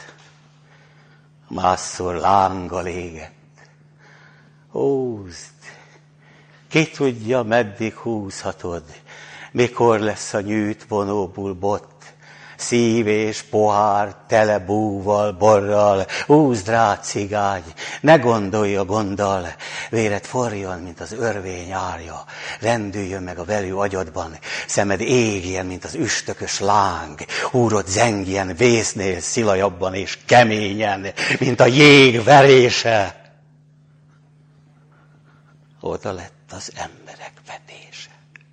másszor lánggal égett. Húzd, ki tudja, meddig húzhatod, mikor lesz a nyűjt vonóból bot, Szív és pohár, tele búval, borral, húzd rá, cigány, ne gondolj a gonddal, véred forjon, mint az örvény árja, rendüljön meg a velő agyadban, szemed égjen, mint az üstökös láng, húrod zengjen, vésznél szilajabban és keményen, mint a jég verése. Oda lett az emberek vetése.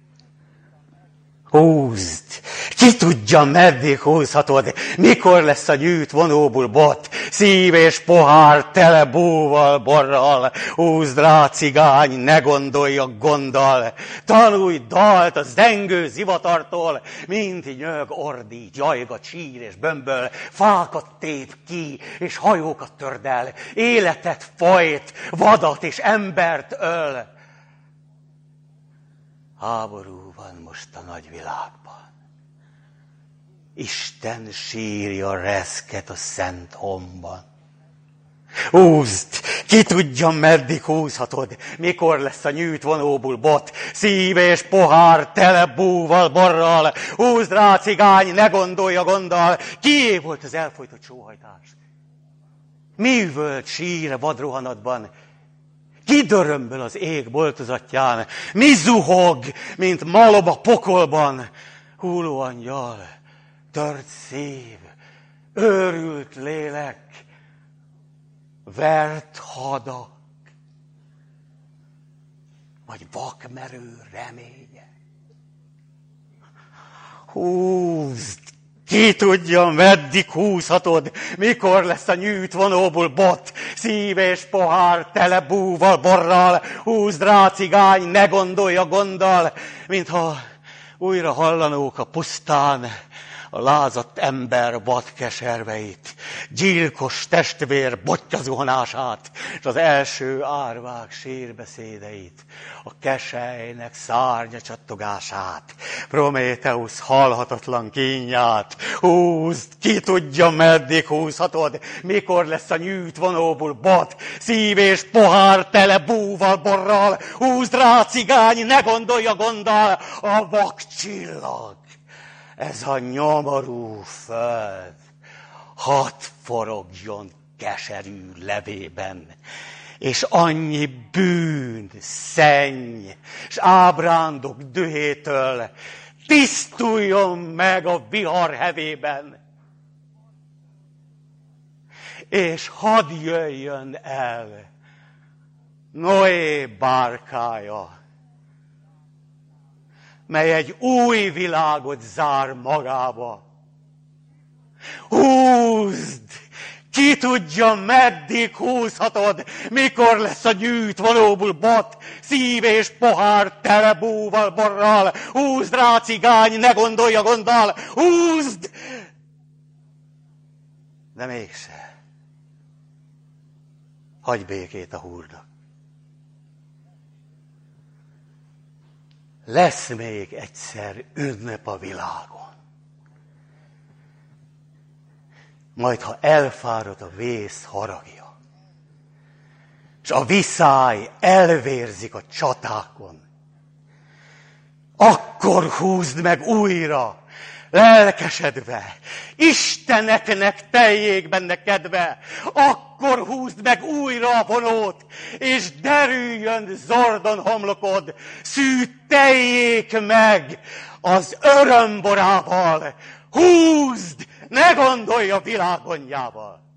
Húzd! Ki tudja, meddig húzhatod, mikor lesz a nyűjt vonóból bot, szív és pohár, tele búval, borral, húzd rá, cigány, ne gondolj a gonddal, tanulj dalt a zengő zivatartól, mint nyög, ordít, jajga, csír és bömböl, fákat tép ki, és hajókat törd el, életet folyt, vadat és embert öl. Háború van most a nagyvilágban. Isten sírja reszket a szent homban. Húzd! Ki tudja, meddig húzhatod, mikor lesz a nyűjt vonóból bot, szív és pohár, tele búval, borral, húzd rá, cigány, ne gondolj a gonddal. Kié volt az elfojtott sóhajtás? Mi üvölt sír vadrohanatban? Ki dörömböl az ég boltozatján? Mi zuhog, mint malob a pokolban? Hulló angyal, tört szív, őrült lélek, vert hadak, vagy vakmerő reménye. Húzd! Ki tudja, meddig húzhatod, mikor lesz a nyűjt vonóból bot, szív és pohár, tele búval, borral, húzd rá, cigány, ne gondolj a gonddal, mintha újra hallanók a pusztán a lázadt ember vadkeserveit, gyilkos testvér botjazuhanását, és az első árvák sírbeszédeit, a keselynek szárnya csattogását, Prométeusz halhatatlan kínját. Húzd, ki tudja, meddig húzhatod, mikor lesz a nyűjt vonóból bot, szív és pohár, tele búval, borral, húzd rá, cigány, ne gondolj a gonddal, a vakcsillag. Ez a nyomorú föld, hadd forogjon keserű levében, és annyi bűn, szenny, s ábrándok dühétől tisztuljon meg a vihar hevében, és hadd jöjjön el Noé bárkája, mely egy új világot zár magába. Húzd! Ki tudja, meddig húzhatod, mikor lesz a nyűjt vonóból bot, szív és pohár, tele búval, borral, húzd rá, cigány, ne gondolj a gonddal, húzd! De mégse. Hagyj békét a húrnak. Lesz még egyszer ünnep a világon. Majd, ha elfárad a vész haragja, és a viszály elvérzik a csatákon, akkor húzd meg újra, lelkesedve, Isteneknek teljék benne kedve, akkor húzd meg újra a vonót, és derüljön zordon homlokod, szűteljék meg az örömborával, húzd, ne gondolj a világonjával.